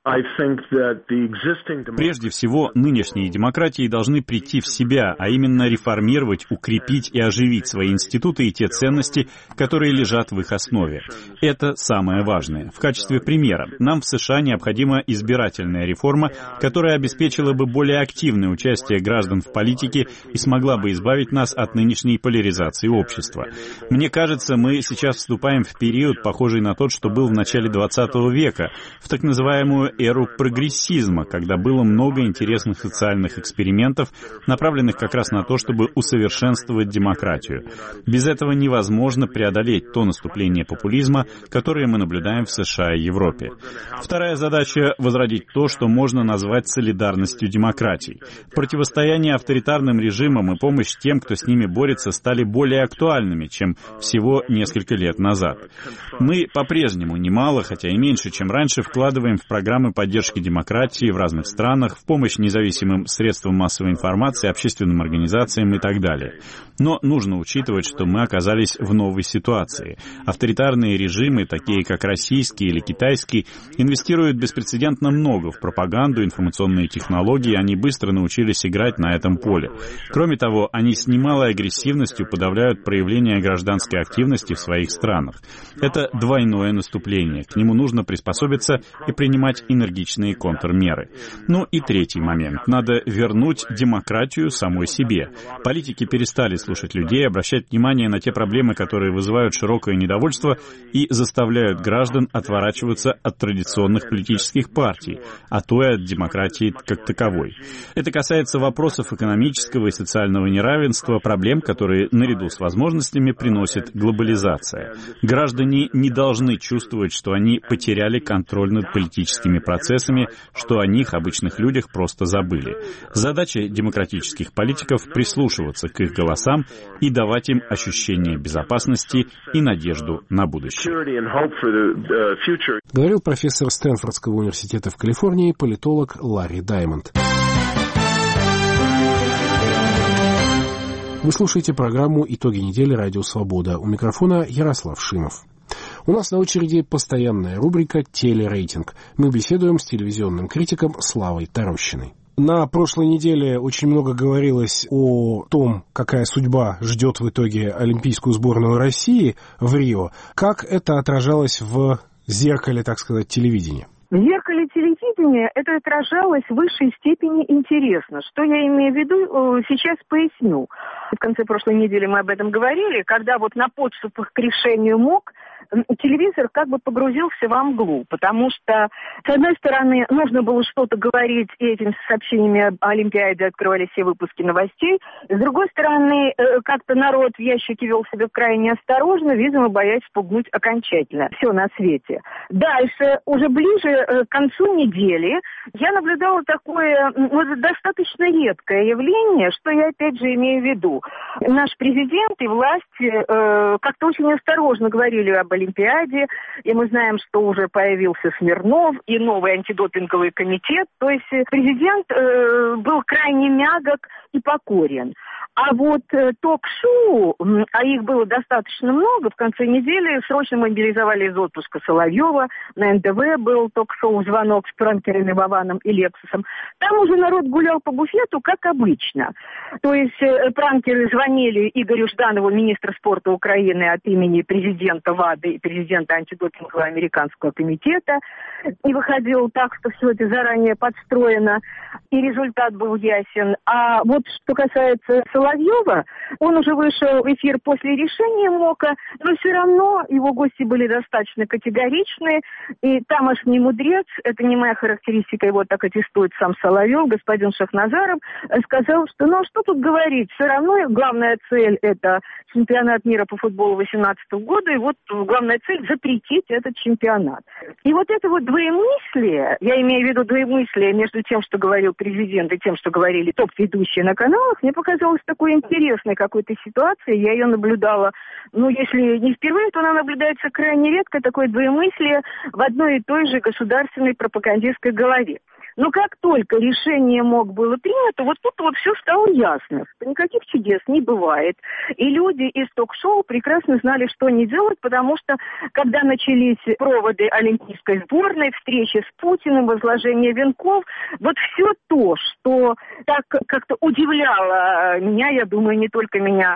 Прежде всего, нынешние демократии должны прийти в себя, а именно реформировать, укрепить и оживить свои институты и те ценности, которые лежат в их основе. Это самое важное. В качестве примера, нам в США необходима избирательная реформа, которая обеспечила бы более активное участие граждан в политике и смогла бы избавить нас от нынешней поляризации общества. Мне кажется, мы сейчас вступаем в период, похожий на тот, что был в начале двадцатого века, в так называемую эру прогрессизма, когда было много интересных социальных экспериментов, направленных как раз на то, чтобы усовершенствовать демократию. Без этого невозможно преодолеть то наступление популизма, которое мы наблюдаем в США и Европе. Вторая задача — возродить то, что можно назвать солидарностью демократий. Противостояние авторитарным режимам и помощь тем, кто с ними борется, стали более актуальными, чем всего несколько лет назад. Мы по-прежнему немало, хотя и меньше, чем раньше, вкладываем в программы поддержки демократии в разных странах, в помощь независимым средствам массовой информации, общественным организациям и так далее. Но нужно учитывать, что мы оказались в новой ситуации. Авторитарные режимы, такие как российский или китайский, инвестируют беспрецедентно много в пропаганду, информационные технологии, они быстро научились играть на этом поле. Кроме того, они с немалой агрессивностью подавляют проявление гражданской активности в своих странах. Это двойное наступление, к нему нужно приспособиться и принимать энергичные контрмеры. Ну и третий момент. Надо вернуть демократию самой себе. Политики перестали слушать людей, обращать внимание на те проблемы, которые вызывают широкое недовольство и заставляют граждан отворачиваться от традиционных политических партий, а то и от демократии как таковой. Это касается вопросов экономического и социального неравенства, проблем, которые наряду с возможностями приносит глобализация. Граждане не должны чувствовать, что они потеряли контроль над политическими процессами, что о них, обычных людях, просто забыли. Задача демократических политиков — прислушиваться к их голосам и давать им ощущение безопасности и надежду на будущее. Говорил профессор Стэнфордского университета в Калифорнии, политолог Ларри Даймонд. Вы слушаете программу «Итоги недели. Радио Свобода». У микрофона Ярослав Шимов. У нас на очереди постоянная рубрика «Телерейтинг». Мы беседуем с телевизионным критиком Славой Тарощиной. На прошлой неделе очень много говорилось о том, какая судьба ждет в итоге олимпийскую сборную России в Рио. Как это отражалось в зеркале, так сказать, телевидения? В зеркале телевидения это отражалось в высшей степени интересно. Что я имею в виду, сейчас поясню. В конце прошлой недели мы об этом говорили, когда вот на подступах к решению МОК телевизор как бы погрузился во мглу, потому что, с одной стороны, нужно было что-то говорить, и этими сообщениями об Олимпиаде открывались все выпуски новостей. С другой стороны, как-то народ в ящике вел себя крайне осторожно, видимо, боясь спугнуть окончательно все на свете. Дальше, уже ближе к концу недели, я наблюдала такое ну, достаточно редкое явление, что я опять же имею в виду. Наш президент и власти э, как-то очень осторожно говорили об Олимпиаде, и мы знаем, что уже появился Смирнов и новый антидопинговый комитет. То есть президент э, был крайне мягок и покорен. А вот э, ток-шоу, а их было достаточно много, в конце недели срочно мобилизовали из отпуска Соловьева, на эн тэ вэ был ток-шоу «Звонок» с пранкерами Вованом и Лексусом. Там уже народ гулял по буфету, как обычно. То есть э, пранкеры звонили Игорю Жданову, министру спорта Украины, от имени президента ВАДА и президента антидопингового американского комитета. И выходил так, что все это заранее подстроено, и результат был ясен. А вот что касается Соловьева, он уже вышел в эфир после решения МОКа, но все равно его гости были достаточно категоричны, и тамошний мудрец, это не моя характеристика, его так аттестует сам Соловьев, господин Шахназаров, сказал, что ну а что тут говорить, все равно главная цель это чемпионат мира по футболу две тысячи восемнадцатого года, и вот главная цель запретить этот чемпионат. И вот это вот двоемыслие, я имею в виду двоемыслие между тем, что говорил президент, и тем, что говорили топ-ведущие на каналах, мне показалось такой интересной какой-то ситуацией. Я ее наблюдала, ну, если не впервые, то она наблюдается крайне редко, такое двоемыслие в одной и той же государственной пропагандистской голове. Но как только решение МОК было принято, вот тут вот все стало ясно, что никаких чудес не бывает. И люди из ток-шоу прекрасно знали, что они делают, потому что, когда начались проводы олимпийской сборной, встречи с Путиным, возложение венков, вот все то, что так как-то удивляло меня, я думаю, не только меня,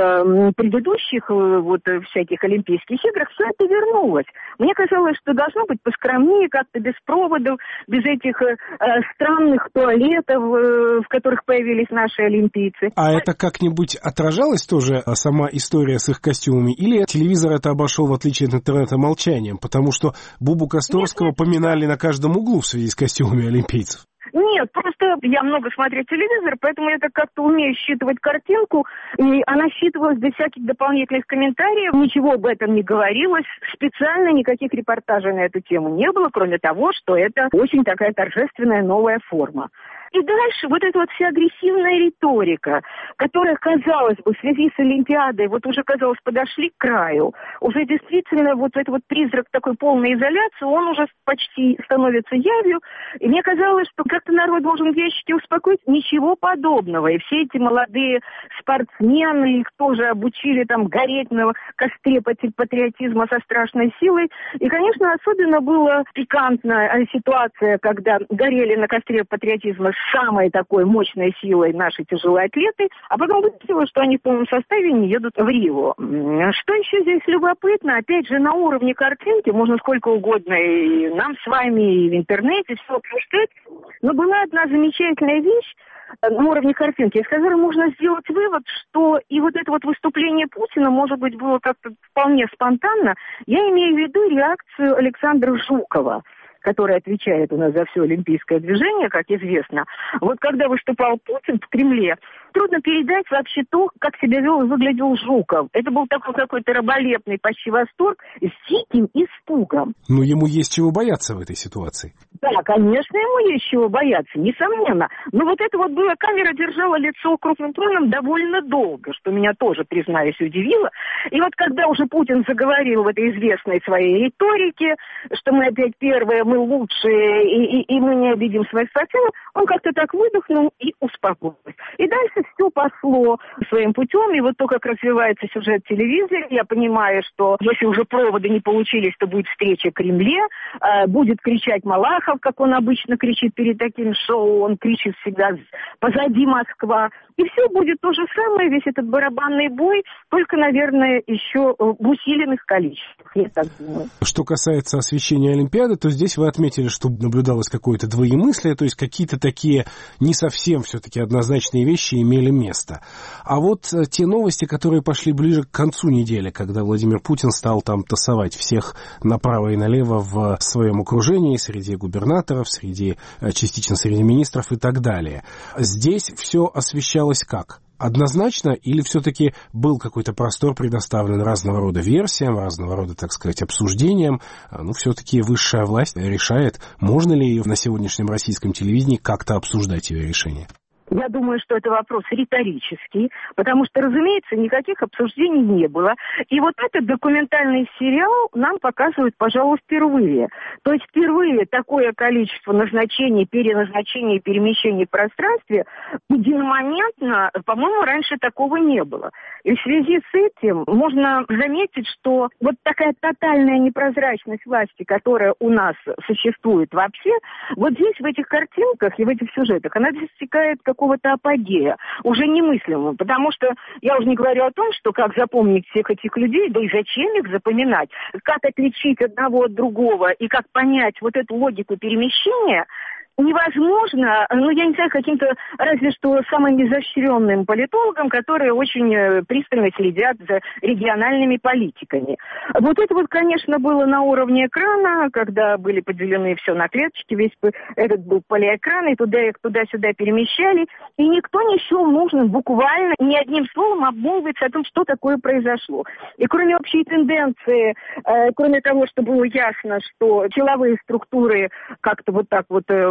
в предыдущих вот всяких олимпийских играх, все это вернулось. Мне казалось, что должно быть поскромнее, как-то без проводов, без этих э, странных туалетов, э, в которых появились наши олимпийцы. А это как-нибудь отражалось тоже, сама история с их костюмами? Или телевизор это обошел, в отличие от интернета, молчанием? Потому что Бубу Косторского нет, нет. поминали на каждом углу в связи с костюмами олимпийцев. Нет, просто я много смотрю телевизор, поэтому я так как-то умею считывать картинку, и она считывалась без всяких дополнительных комментариев, ничего об этом не говорилось, специально никаких репортажей на эту тему не было, кроме того, что это очень такая торжественная новая форма. И дальше вот эта вот вся агрессивная риторика, которая, казалось бы, в связи с Олимпиадой, вот уже, казалось, подошли к краю, уже действительно вот этот вот призрак такой полной изоляции, он уже почти становится явью, и мне казалось, что как-то народ должен вещи успокоить, ничего подобного. И все эти молодые спортсмены, их тоже обучили там гореть на костре патриотизма со страшной силой. И, конечно, особенно была пикантная ситуация, когда горели на костре патриотизма с самой такой мощной силой наши тяжелые атлеты, а потом выяснилось, что они в полном составе не едут в Рио. Что еще здесь любопытно? Опять же, на уровне картинки можно сколько угодно и нам с вами, и в интернете все обсуждать, но была одна замечательная вещь на уровне картинки, из которой можно сделать вывод, что и вот это вот выступление Путина, может быть, было как-то вполне спонтанно. Я имею в виду реакцию Александра Жукова, который отвечает у нас за все олимпийское движение, как известно. Вот когда выступал Путин в Кремле, трудно передать вообще то, как себя вел и выглядел Жуков. Это был такой какой-то раболепный почти восторг с диким испугом. Но ему есть чего бояться в этой ситуации. Да, конечно, ему есть чего бояться, несомненно. Но вот это вот было, камера держала лицо крупным планом довольно долго, что меня тоже, признаюсь, удивило. И вот когда уже Путин заговорил в этой известной своей риторике, что мы опять первые, мы лучшие, и, и, и мы не обидим своих спортсменов, он как-то так выдохнул и успокоился. И дальше все пошло своим путем, и вот то, как развивается сюжет в телевизоре, я понимаю, что если уже проводы не получились, то будет встреча в Кремле, э, будет кричать Малахов, как он обычно кричит перед таким шоу, он кричит всегда «позади Москва». И все будет то же самое, весь этот барабанный бой, только, наверное, еще в усиленных количествах, я так думаю. Что касается освещения Олимпиады, то здесь вы отметили, что наблюдалось какое-то двоемыслие, то есть какие-то такие не совсем все-таки однозначные вещи имели место. А вот те новости, которые пошли ближе к концу недели, когда Владимир Путин стал там тасовать всех направо и налево в своем окружении, среди губернаторов, среди, частично среди министров и так далее. Здесь все освещалось как? Однозначно, или все-таки был какой-то простор предоставлен разного рода версиям, разного рода, так сказать, обсуждениям? Ну, все-таки высшая власть решает, можно ли ее на сегодняшнем российском телевидении как-то обсуждать ее решение? Я думаю, что это вопрос риторический, потому что, разумеется, никаких обсуждений не было. И вот этот документальный сериал нам показывают, пожалуй, впервые. То есть впервые такое количество назначений, переназначений, перемещений в пространстве единомоментно, по-моему, раньше такого не было. И в связи с этим можно заметить, что вот такая тотальная непрозрачность власти, которая у нас существует вообще, вот здесь, в этих картинках и в этих сюжетах, она достигает какого-то апогея, уже немыслимого, потому что я уже не говорю о том, что как запомнить всех этих людей, да и зачем их запоминать, как отличить одного от другого и как понять вот эту логику перемещения, невозможно, ну, я не знаю, каким-то, разве что самым изощренным политологам, которые очень пристально следят за региональными политиками. Вот это вот, конечно, было на уровне экрана, когда были поделены все на клеточки, весь этот был полиэкран, и туда их туда-сюда перемещали, и никто не счел нужным буквально ни одним словом обмолвиться о том, что такое произошло. И кроме общей тенденции, э, кроме того, что было ясно, что силовые структуры как-то вот так вот э,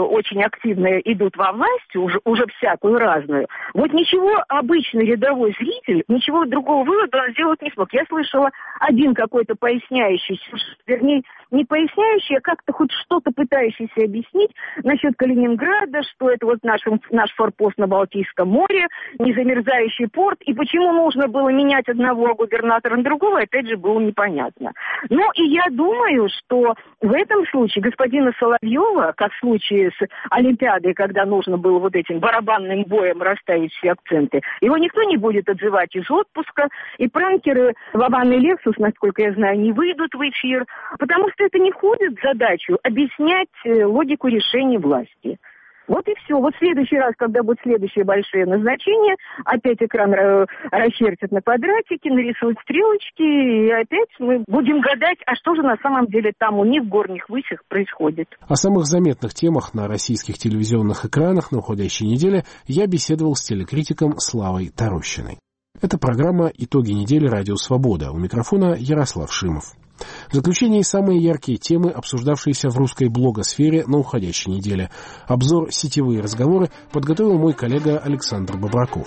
очень активно идут во власть, уже, уже всякую разную. Вот ничего обычный рядовой зритель, ничего другого вывода он сделать не смог. Я слышала один какой-то поясняющий, вернее, не поясняющий, а как-то хоть что-то пытающийся объяснить насчет Калининграда, что это вот наш, наш форпост на Балтийском море, незамерзающий порт, и почему нужно было менять одного губернатора на другого, опять же, было непонятно. Ну, и я думаю, что в этом случае господина Соловьева, как в случае с Олимпиадой, когда нужно было вот этим барабанным боем расставить все акценты, его никто не будет отзывать из отпуска, и пранкеры Вован и Лексус, насколько я знаю, не выйдут в эфир, потому что это не входит в задачу объяснять логику решений власти. Вот и все. Вот в следующий раз, когда будет следующее большое назначение, опять экран расчертят на квадратике, нарисуют стрелочки, и опять мы будем гадать, а что же на самом деле там у них в горних высях происходит. О самых заметных темах на российских телевизионных экранах на уходящей неделе я беседовал с телекритиком Славой Тарощиной. Это программа «Итоги недели. Радио Свобода». У микрофона Ярослав Шимов. В заключение самые яркие темы, обсуждавшиеся в русской блогосфере на уходящей неделе. Обзор «Сетевые разговоры» подготовил мой коллега Александр Бобраков.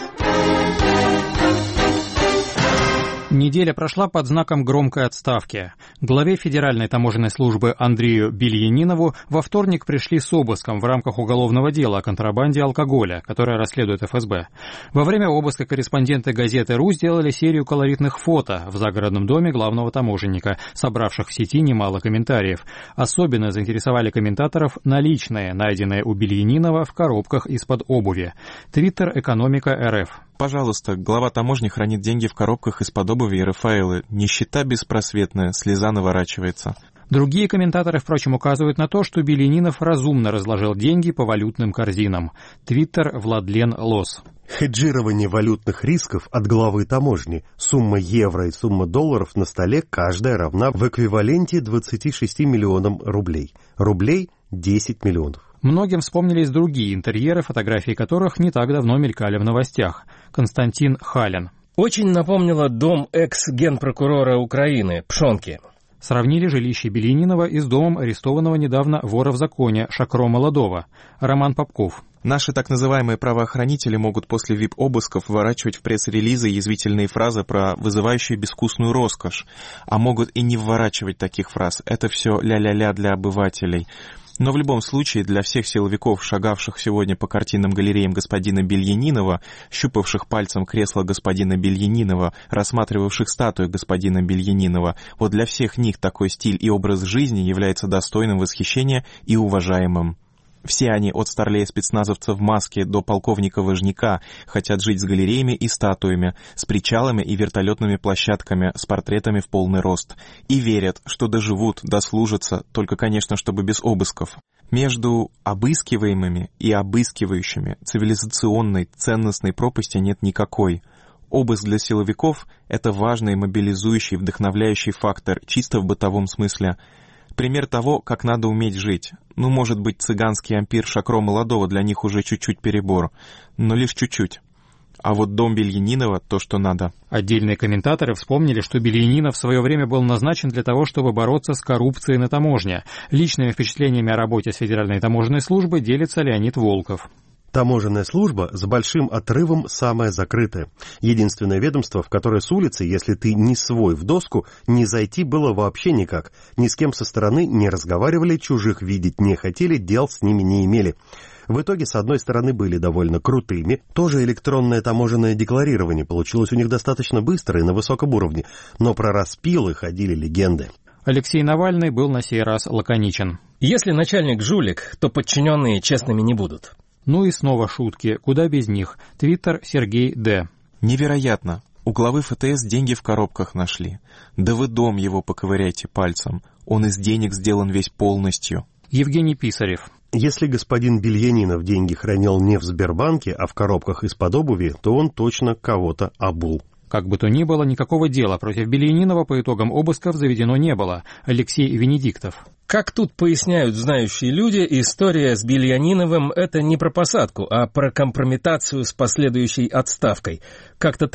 Неделя прошла под знаком громкой отставки. Главе Федеральной таможенной службы Андрею Бельянинову во вторник пришли с обыском в рамках уголовного дела о контрабанде алкоголя, которое расследует эф эс бэ. Во время обыска корреспонденты газеты «Ру» сделали серию колоритных фото в загородном доме главного таможенника, собравших в сети немало комментариев. Особенно заинтересовали комментаторов наличные, найденные у Бельянинова в коробках из-под обуви. Твиттер «Экономика эр эф». Пожалуйста, глава таможни хранит деньги в коробках из-под обуви и Рафаэлы. Нищета беспросветная, слеза наворачивается. Другие комментаторы, впрочем, указывают на то, что Бельянинов разумно разложил деньги по валютным корзинам. Твиттер Владлен Лос. Хеджирование валютных рисков от главы таможни. Сумма евро и сумма долларов на столе каждая равна в эквиваленте двадцати шести миллионам рублей. Рублей десять миллионов. Многим вспомнились другие интерьеры, фотографии которых не так давно мелькали в новостях. Константин Халин. Очень напомнило дом экс-генпрокурора Украины Пшонки. Сравнили жилище Бельянинова и с домом арестованного недавно вора в законе Шакро Молодого. Роман Попков. Наши так называемые правоохранители могут после ви ай пи-обысков вворачивать в пресс-релизы язвительные фразы про вызывающую безвкусную роскошь, а могут и не вворачивать таких фраз. Это все ля-ля-ля для обывателей. Но в любом случае для всех силовиков, шагавших сегодня по картинным галереям господина Бельянинова, щупавших пальцем кресло господина Бельянинова, рассматривавших статую господина Бельянинова, вот для всех них такой стиль и образ жизни является достойным восхищения и уважаемым. Все они, от старлея-спецназовца в маске до полковника-важняка, хотят жить с галереями и статуями, с причалами и вертолетными площадками, с портретами в полный рост. И верят, что доживут, дослужатся, только, конечно, чтобы без обысков. Между обыскиваемыми и обыскивающими цивилизационной, ценностной пропасти нет никакой. Обыск для силовиков – это важный, мобилизующий, вдохновляющий фактор, чисто в бытовом смысле. Пример того, как надо уметь жить. Ну, может быть, цыганский ампир Шакро Молодого для них уже чуть-чуть перебор, но лишь чуть-чуть. А вот дом Бельянинова — то, что надо. Отдельные комментаторы вспомнили, что Бельянинов в свое время был назначен для того, чтобы бороться с коррупцией на таможне. Личными впечатлениями о работе с Федеральной таможенной службой делится Леонид Волков. Таможенная служба с большим отрывом самая закрытая. Единственное ведомство, в которое с улицы, если ты не свой в доску, не зайти было вообще никак. Ни с кем со стороны не разговаривали, чужих видеть не хотели, дел с ними не имели. В итоге, с одной стороны, были довольно крутыми. Тоже электронное таможенное декларирование получилось у них достаточно быстро и на высоком уровне. Но про распилы ходили легенды. Алексей Навальный был на сей раз лаконичен. Если начальник жулик, то подчиненные честными не будут. Ну и снова шутки, куда без них. Твиттер Сергей Д. Невероятно. У главы эф тэ эс деньги в коробках нашли. Да вы дом его поковыряйте пальцем. Он из денег сделан весь полностью. Евгений Писарев. Если господин Бельянинов деньги хранил не в Сбербанке, а в коробках из-под обуви, то он точно кого-то обул. Как бы то ни было, никакого дела против Бельянинова по итогам обысков заведено не было. Алексей Венедиктов. Как тут поясняют знающие люди, история с Бельяниновым – это не про посадку, а про компрометацию с последующей отставкой. Как-то так.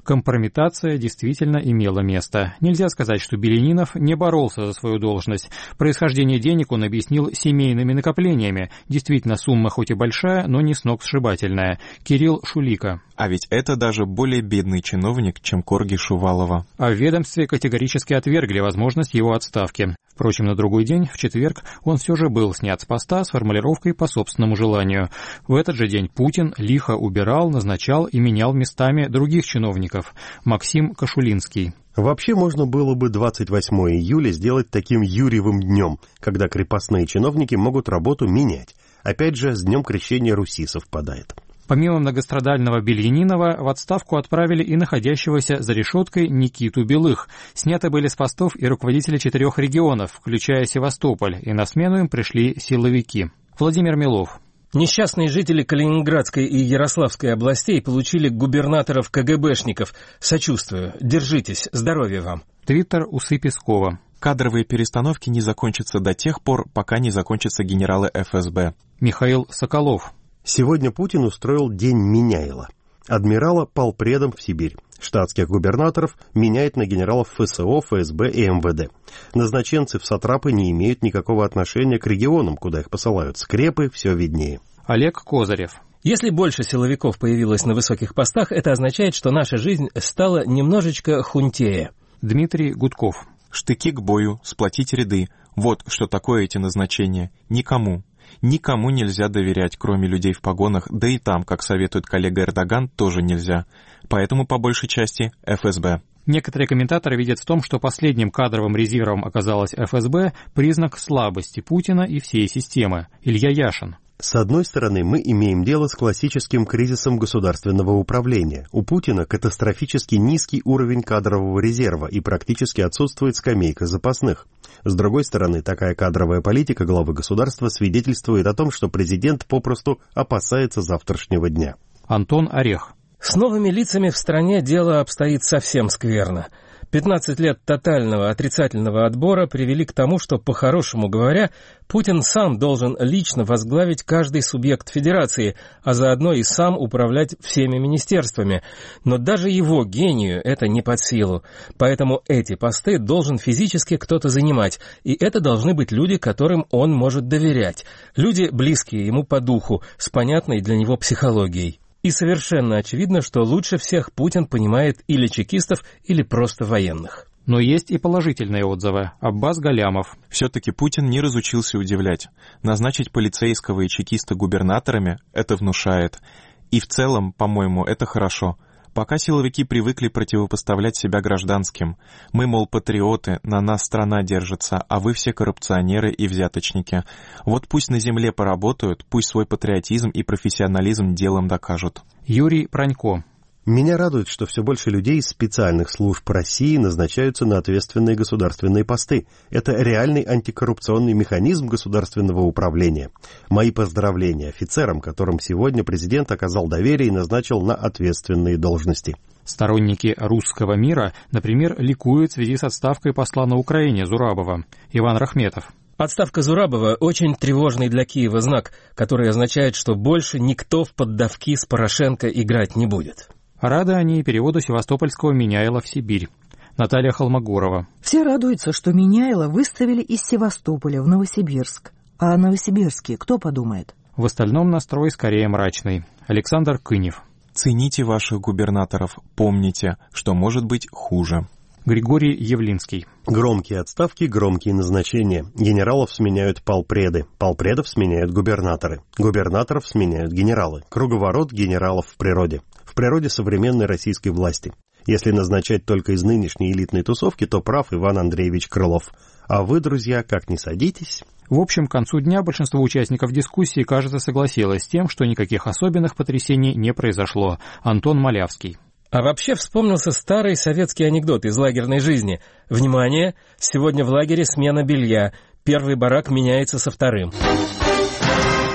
Компрометация действительно имела место. Нельзя сказать, что Белянинов не боролся за свою должность. Происхождение денег он объяснил семейными накоплениями. Действительно, сумма хоть и большая, но не сногсшибательная. Кирилл Шулика. А ведь это даже более бедный чиновник, чем Корги Шувалова. А в ведомстве категорически отвергли возможность его отставки. Впрочем, на другой день, в четверг, он все же был снят с поста с формулировкой «по собственному желанию». В этот же день Путин лихо убирал, назначал и менял местами других чиновников. Максим Кашулинский. Вообще можно было бы двадцать восьмое июля сделать таким Юрьевым днем, когда крепостные чиновники могут работу менять. Опять же, с днем крещения Руси совпадает. Помимо многострадального Бельянинова, в отставку отправили и находящегося за решеткой Никиту Белых. Сняты были с постов и руководители четырех регионов, включая Севастополь, и на смену им пришли силовики. Владимир Милов. Несчастные жители Калининградской и Ярославской областей получили губернаторов КГБшников. Сочувствую. Держитесь. Здоровья вам. Твиттер Усы Пескова. Кадровые перестановки не закончатся до тех пор, пока не закончатся генералы эф эс бэ. Михаил Соколов. Сегодня Путин устроил День Меняйла. Адмирала полпредом в Сибирь. Штатских губернаторов меняет на генералов эф эс о, эф эс бэ и эм вэ дэ. Назначенцы в сатрапы не имеют никакого отношения к регионам, куда их посылают. Скрепы все виднее. Олег Козырев. Если больше силовиков появилось на высоких постах, это означает, что наша жизнь стала немножечко хунтее. Дмитрий Гудков. Штыки к бою, сплотить ряды. Вот что такое эти назначения. Никому. Никому нельзя доверять, кроме людей в погонах, да и там, как советует коллега Эрдоган, тоже нельзя. Поэтому, по большей части, эф эс бэ. Некоторые комментаторы видят в том, что последним кадровым резервом оказалась эф эс бэ, признак слабости Путина и всей системы. Илья Яшин. С одной стороны, мы имеем дело с классическим кризисом государственного управления. У Путина катастрофически низкий уровень кадрового резерва и практически отсутствует скамейка запасных. С другой стороны, такая кадровая политика главы государства свидетельствует о том, что президент попросту опасается завтрашнего дня. Антон Орех. С новыми лицами в стране дело обстоит совсем скверно. пятнадцать лет тотального отрицательного отбора привели к тому, что, по-хорошему говоря, Путин сам должен лично возглавить каждый субъект федерации, а заодно и сам управлять всеми министерствами. Но даже его гению это не под силу. Поэтому эти посты должен физически кто-то занимать, и это должны быть люди, которым он может доверять. Люди, близкие ему по духу, с понятной для него психологией. И совершенно очевидно, что лучше всех Путин понимает или чекистов, или просто военных. Но есть и положительные отзывы. Аббас Галямов. Все-таки Путин не разучился удивлять. Назначить полицейского и чекиста губернаторами – это внушает. И в целом, по-моему, это хорошо. Пока силовики привыкли противопоставлять себя гражданским. Мы, мол, патриоты, на нас страна держится, а вы все коррупционеры и взяточники. Вот пусть на земле поработают, пусть свой патриотизм и профессионализм делом докажут. Юрий Пронько. Меня радует, что все больше людей из специальных служб России назначаются на ответственные государственные посты. Это реальный антикоррупционный механизм государственного управления. Мои поздравления офицерам, которым сегодня президент оказал доверие и назначил на ответственные должности. Сторонники русского мира, например, ликуют в связи с отставкой посла на Украине Зурабова. Иван Рахметов. Отставка Зурабова – очень тревожный для Киева знак, который означает, что больше никто в поддавки с Порошенко играть не будет. Рады они и переводу севастопольского Меняйла в Сибирь. Наталья Холмогорова. Все радуются, что Меняйла выставили из Севастополя в Новосибирск. А о Новосибирске кто подумает? В остальном настрой скорее мрачный. Александр Кынев. Цените ваших губернаторов, помните, что может быть хуже. Григорий Явлинский. Громкие отставки, громкие назначения. Генералов сменяют полпреды, полпредов сменяют губернаторы, губернаторов сменяют генералы. Круговорот генералов в природе. В природе современной российской власти. Если назначать только из нынешней элитной тусовки, то прав Иван Андреевич Крылов. А вы, друзья, как ни садитесь... В общем, к концу дня большинство участников дискуссии, кажется, согласилось с тем, что никаких особенных потрясений не произошло. Антон Малявский. А вообще вспомнился старый советский анекдот из лагерной жизни. Внимание! Сегодня в лагере смена белья. Первый барак меняется со вторым.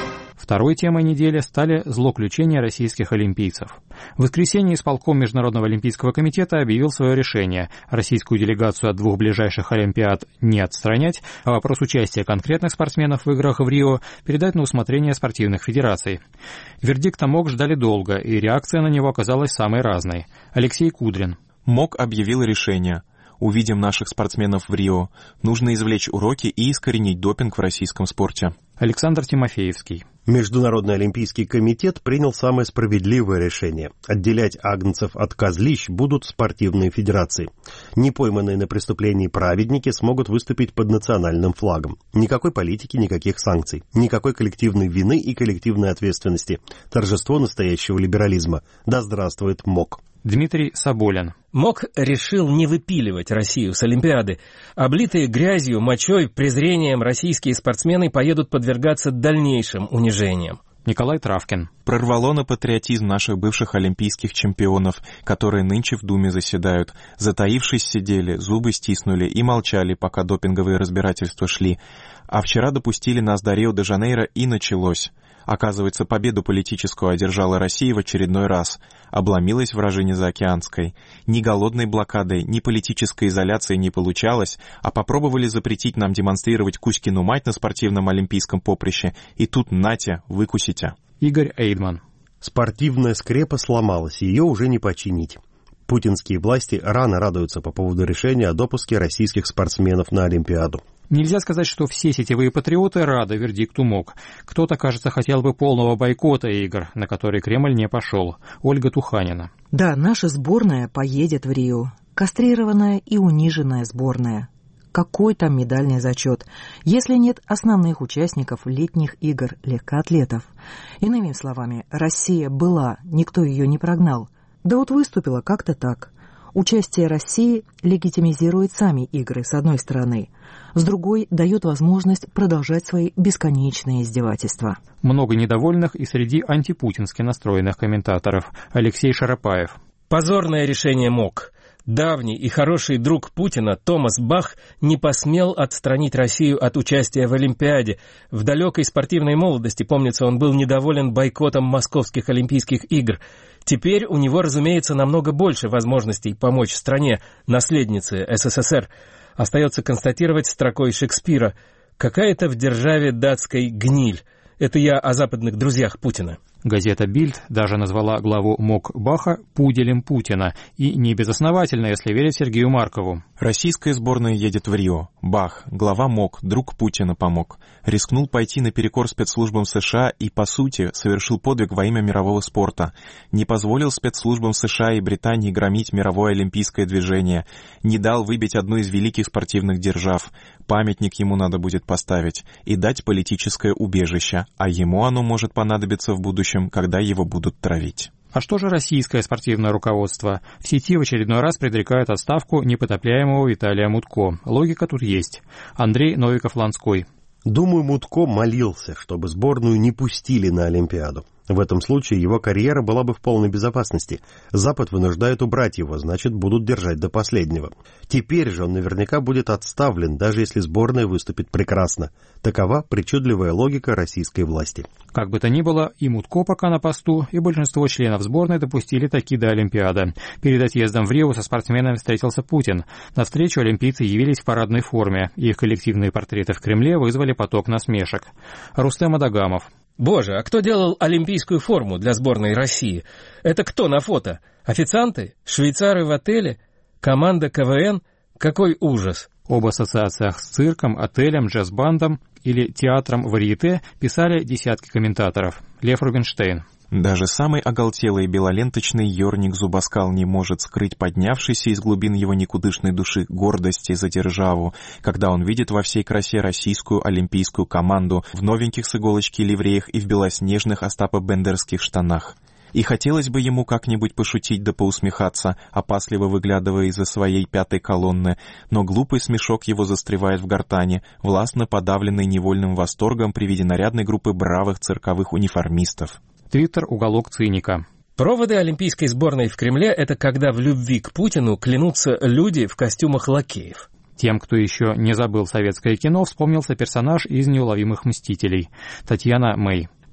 Второй темой недели стали злоключения российских олимпийцев. В воскресенье исполком Международного олимпийского комитета объявил свое решение – российскую делегацию от двух ближайших олимпиад не отстранять, а вопрос участия конкретных спортсменов в играх в Рио передать на усмотрение спортивных федераций. Вердикта МОК ждали долго, и реакция на него оказалась самой разной. Алексей Кудрин. МОК объявил решение. Увидим наших спортсменов в Рио. Нужно извлечь уроки и искоренить допинг в российском спорте. Александр Тимофеевский. Международный олимпийский комитет принял самое справедливое решение. Отделять агнцев от козлищ будут спортивные федерации. Непойманные на преступлении праведники смогут выступить под национальным флагом. Никакой политики, никаких санкций. Никакой коллективной вины и коллективной ответственности. Торжество настоящего либерализма. Да здравствует МОК. Дмитрий Соболин. МОК решил не выпиливать Россию с Олимпиады. Облитые грязью, мочой, презрением российские спортсмены поедут подвергаться дальнейшим унижениям. Николай Травкин. Прорвало на патриотизм наших бывших олимпийских чемпионов, которые нынче в Думе заседают. Затаившись сидели, зубы стиснули и молчали, пока допинговые разбирательства шли. А вчера допустили нас до Рио-де-Жанейро, и началось. Оказывается, победу политическую одержала Россия в очередной раз. Обломилась вражине заокеанской. Ни голодной блокадой, ни политической изоляцией не получалось, а попробовали запретить нам демонстрировать Кузькину мать на спортивном олимпийском поприще. И тут нате, выкусите. Игорь Эйдман. Спортивная скрепа сломалась, ее уже не починить. Путинские власти рано радуются по поводу решения о допуске российских спортсменов на Олимпиаду. Нельзя сказать, что все сетевые патриоты рады вердикту МОК. Кто-то, кажется, хотел бы полного бойкота игр, на который Кремль не пошел. Ольга Туханина. Да, наша сборная поедет в Рио. Кастрированная и униженная сборная. Какой там медальный зачет, если нет основных участников летних игр легкоатлетов? Иными словами, Россия была, никто ее не прогнал. Да вот выступила как-то так. Участие России легитимизирует сами игры, с одной стороны. С другой, дает возможность продолжать свои бесконечные издевательства. Много недовольных и среди антипутински настроенных комментаторов. Алексей Шарапаев. Позорное решение МОК. Давний и хороший друг Путина Томас Бах не посмел отстранить Россию от участия в Олимпиаде. В далекой спортивной молодости, помнится, он был недоволен бойкотом московских Олимпийских игр. Теперь у него, разумеется, намного больше возможностей помочь стране, наследнице СССР. Остается констатировать строкой Шекспира: «Какая-то в державе датской гниль». Это я о западных друзьях Путина. Газета «Бильд» даже назвала главу МОК Баха «пуделем Путина». И не безосновательно, если верить Сергею Маркову. Российская сборная едет в Рио. Бах, глава МОК, друг Путина, помог. Рискнул пойти наперекор спецслужбам США и, по сути, совершил подвиг во имя мирового спорта. Не позволил спецслужбам США и Британии громить мировое олимпийское движение. Не дал выбить одну из великих спортивных держав. Памятник ему надо будет поставить и дать политическое убежище, а ему оно может понадобиться в будущем, когда его будут травить. А что же российское спортивное руководство? В сети в очередной раз предрекают отставку непотопляемого Виталия Мутко. Логика тут есть. Андрей Новиков-Ланской. Думаю, Мутко молился, чтобы сборную не пустили на Олимпиаду. В этом случае его карьера была бы в полной безопасности. Запад вынуждает убрать его, значит, будут держать до последнего. Теперь же он наверняка будет отставлен, даже если сборная выступит прекрасно. Такова причудливая логика российской власти. Как бы то ни было, и Мутко пока на посту, и большинство членов сборной допустили таки до Олимпиады. Перед отъездом в Рио со спортсменами встретился Путин. На встречу олимпийцы явились в парадной форме. Их коллективные портреты в Кремле вызвали поток насмешек. Рустем Адагамов. Боже, а кто делал олимпийскую форму для сборной России? Это кто на фото? Официанты? Швейцары в отеле? Команда КВН? Какой ужас! Об ассоциациях с цирком, отелем, джаз-бандом или театром варьете писали десятки комментаторов. Лев Рубинштейн. Даже самый оголтелый белоленточный ёрник-зубоскал не может скрыть поднявшейся из глубин его никудышной души гордости за державу, когда он видит во всей красе российскую олимпийскую команду в новеньких с иголочки ливреях и в белоснежных остапо-бендерских штанах. И хотелось бы ему как-нибудь пошутить да поусмехаться, опасливо выглядывая из-за своей пятой колонны, но глупый смешок его застревает в гортани, властно подавленный невольным восторгом при виде нарядной группы бравых цирковых униформистов. Твиттер «Уголок циника». Проводы олимпийской сборной в Кремле – это когда в любви к Путину клянутся люди в костюмах лакеев. Тем, кто еще не забыл советское кино, вспомнился персонаж из «Неуловимых мстителей» – Татьяна Мэй.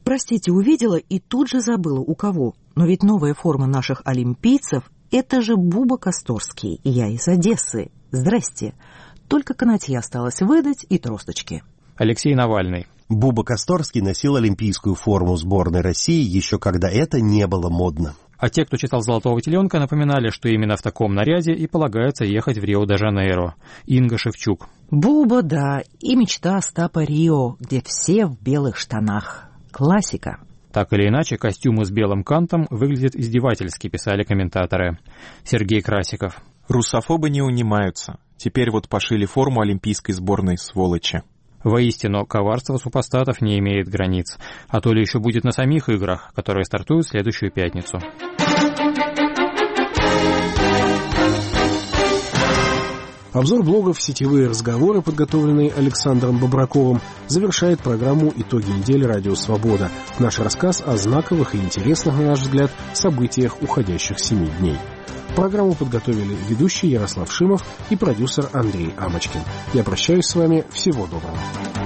Простите, увидела и тут же забыла, у кого. Но ведь новая форма наших олимпийцев — это же Буба Косторский, и я из Одессы. Здрасте. Только канатье осталось выдать и тросточки. Алексей Навальный. Буба Косторский носил олимпийскую форму сборной России еще когда это не было модно. А те, кто читал «Золотого теленка», напоминали, что именно в таком наряде и полагается ехать в Рио-де-Жанейро. Инга Шевчук. Буба, да, и мечта Остапа Рио, где все в белых штанах. Классика. Так или иначе, костюмы с белым кантом выглядят издевательски, писали комментаторы. Сергей Красиков. Русофобы не унимаются. Теперь вот пошили форму олимпийской сборной, сволочи. Воистину, коварство супостатов не имеет границ. А то ли еще будет на самих играх, которые стартуют в следующую пятницу. Обзор блогов «Сетевые разговоры», подготовленные Александром Бобраковым, завершает программу «Итоги недели. Радио Свобода». Наш рассказ о знаковых и интересных, на наш взгляд, событиях уходящих семи дней. Программу подготовили ведущий Ярослав Шимов и продюсер Андрей Амочкин. Я прощаюсь с вами. Всего доброго.